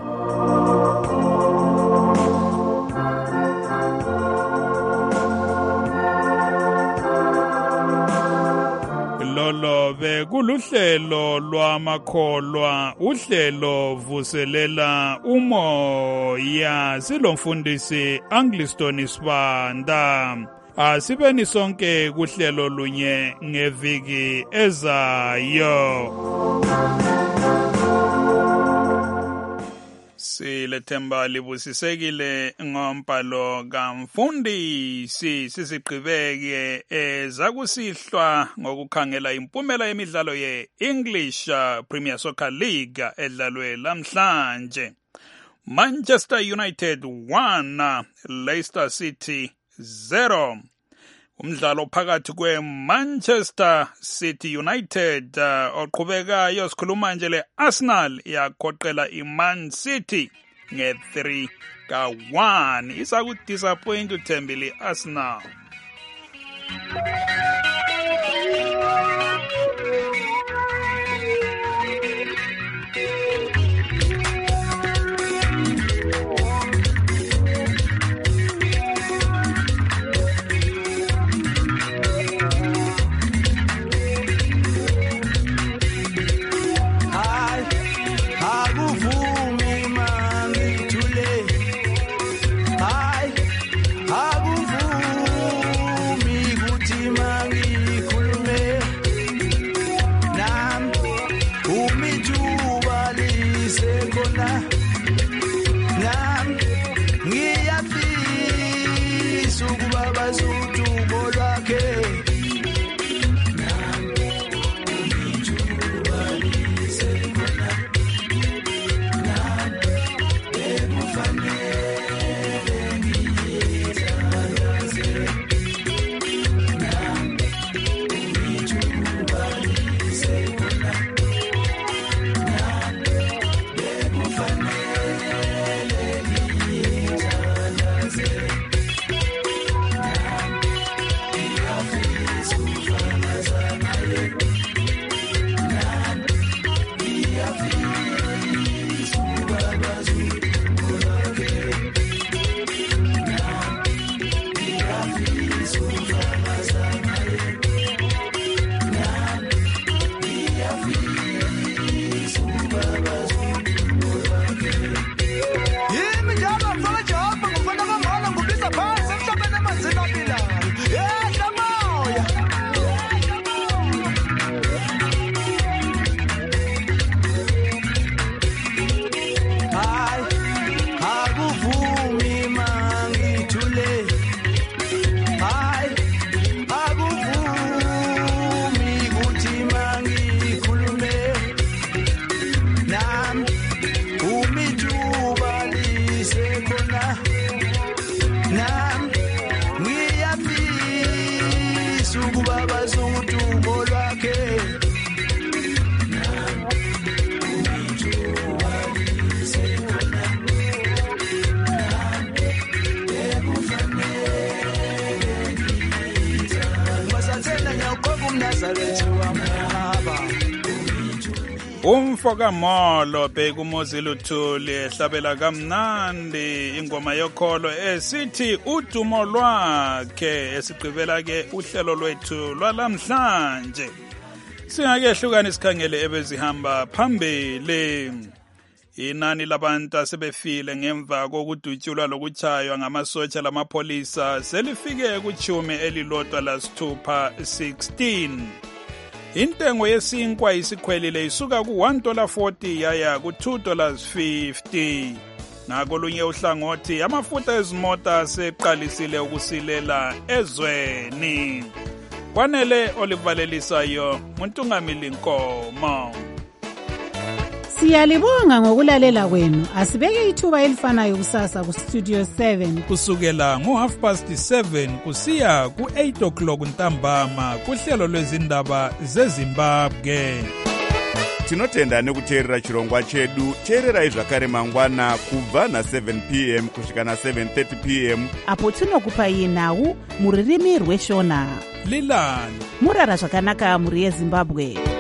Lolo bekuluhlelo lwamakholwa, uhlelo vuselela umoya. Silomfundisi Angliston Sibanda. Asibeni sonke kuhlelo lunye ngeviki ezayo. Silethemba libusisekile ngombhalo kamfundisi. Sisiqhubeke ezakusihlwa ngokukhangela impumela yemidlalo ye-English Premier Soccer League edlalwe lamhlanje. Manchester United one, Leicester City zero. Umdlalo phakathi kwe-Manchester City United uh, oqhubekayo sikhuluma nje le-Arsenal yakhoqela i-Man City nge-three ka one. Isakudisappoint uthembile i-Arsenal. Umfoka molo bheka umuzi luthuli ehlabela kamnandi ingoma yokholo esithi udumo lwakhe. Esigqibela ke uhlelo lwethu lwalamhlanje. Singake hlukana isikhangele ebezihamba phambili. Inani labantu asebefile ngemva kokudutshulwa lokuchaywa ngamasotsha lamapolisa selifike kuchumi elilodwa lasithupha sixteen. Intengo yesinkwa isikhwelile isuka ku one dollar forty yaya ku two dollars fifty. Ngakolunye uhlangothi amafutha ezimota seqalisile ukusilela ezweni. Kwanele olivalelisayo Muntungamili Nkomo. Siyalibonga ngokulalela kwenu. Asibeke ithuba elifanayo kusasa ku Studio seven kusukela ngo half past seven kusiya ku eight o'clock ntambama kuhlelo lwezindaba zeZimbabwe. Tinotenda nekuteerera chirongwa chedu. Teererai zvakare mangwana kubva na seven p m kusvika na seven thirty p m apo tinokupai nhau muririmi rweshona. Lilani murara zvakanaka muri yeZimbabwe.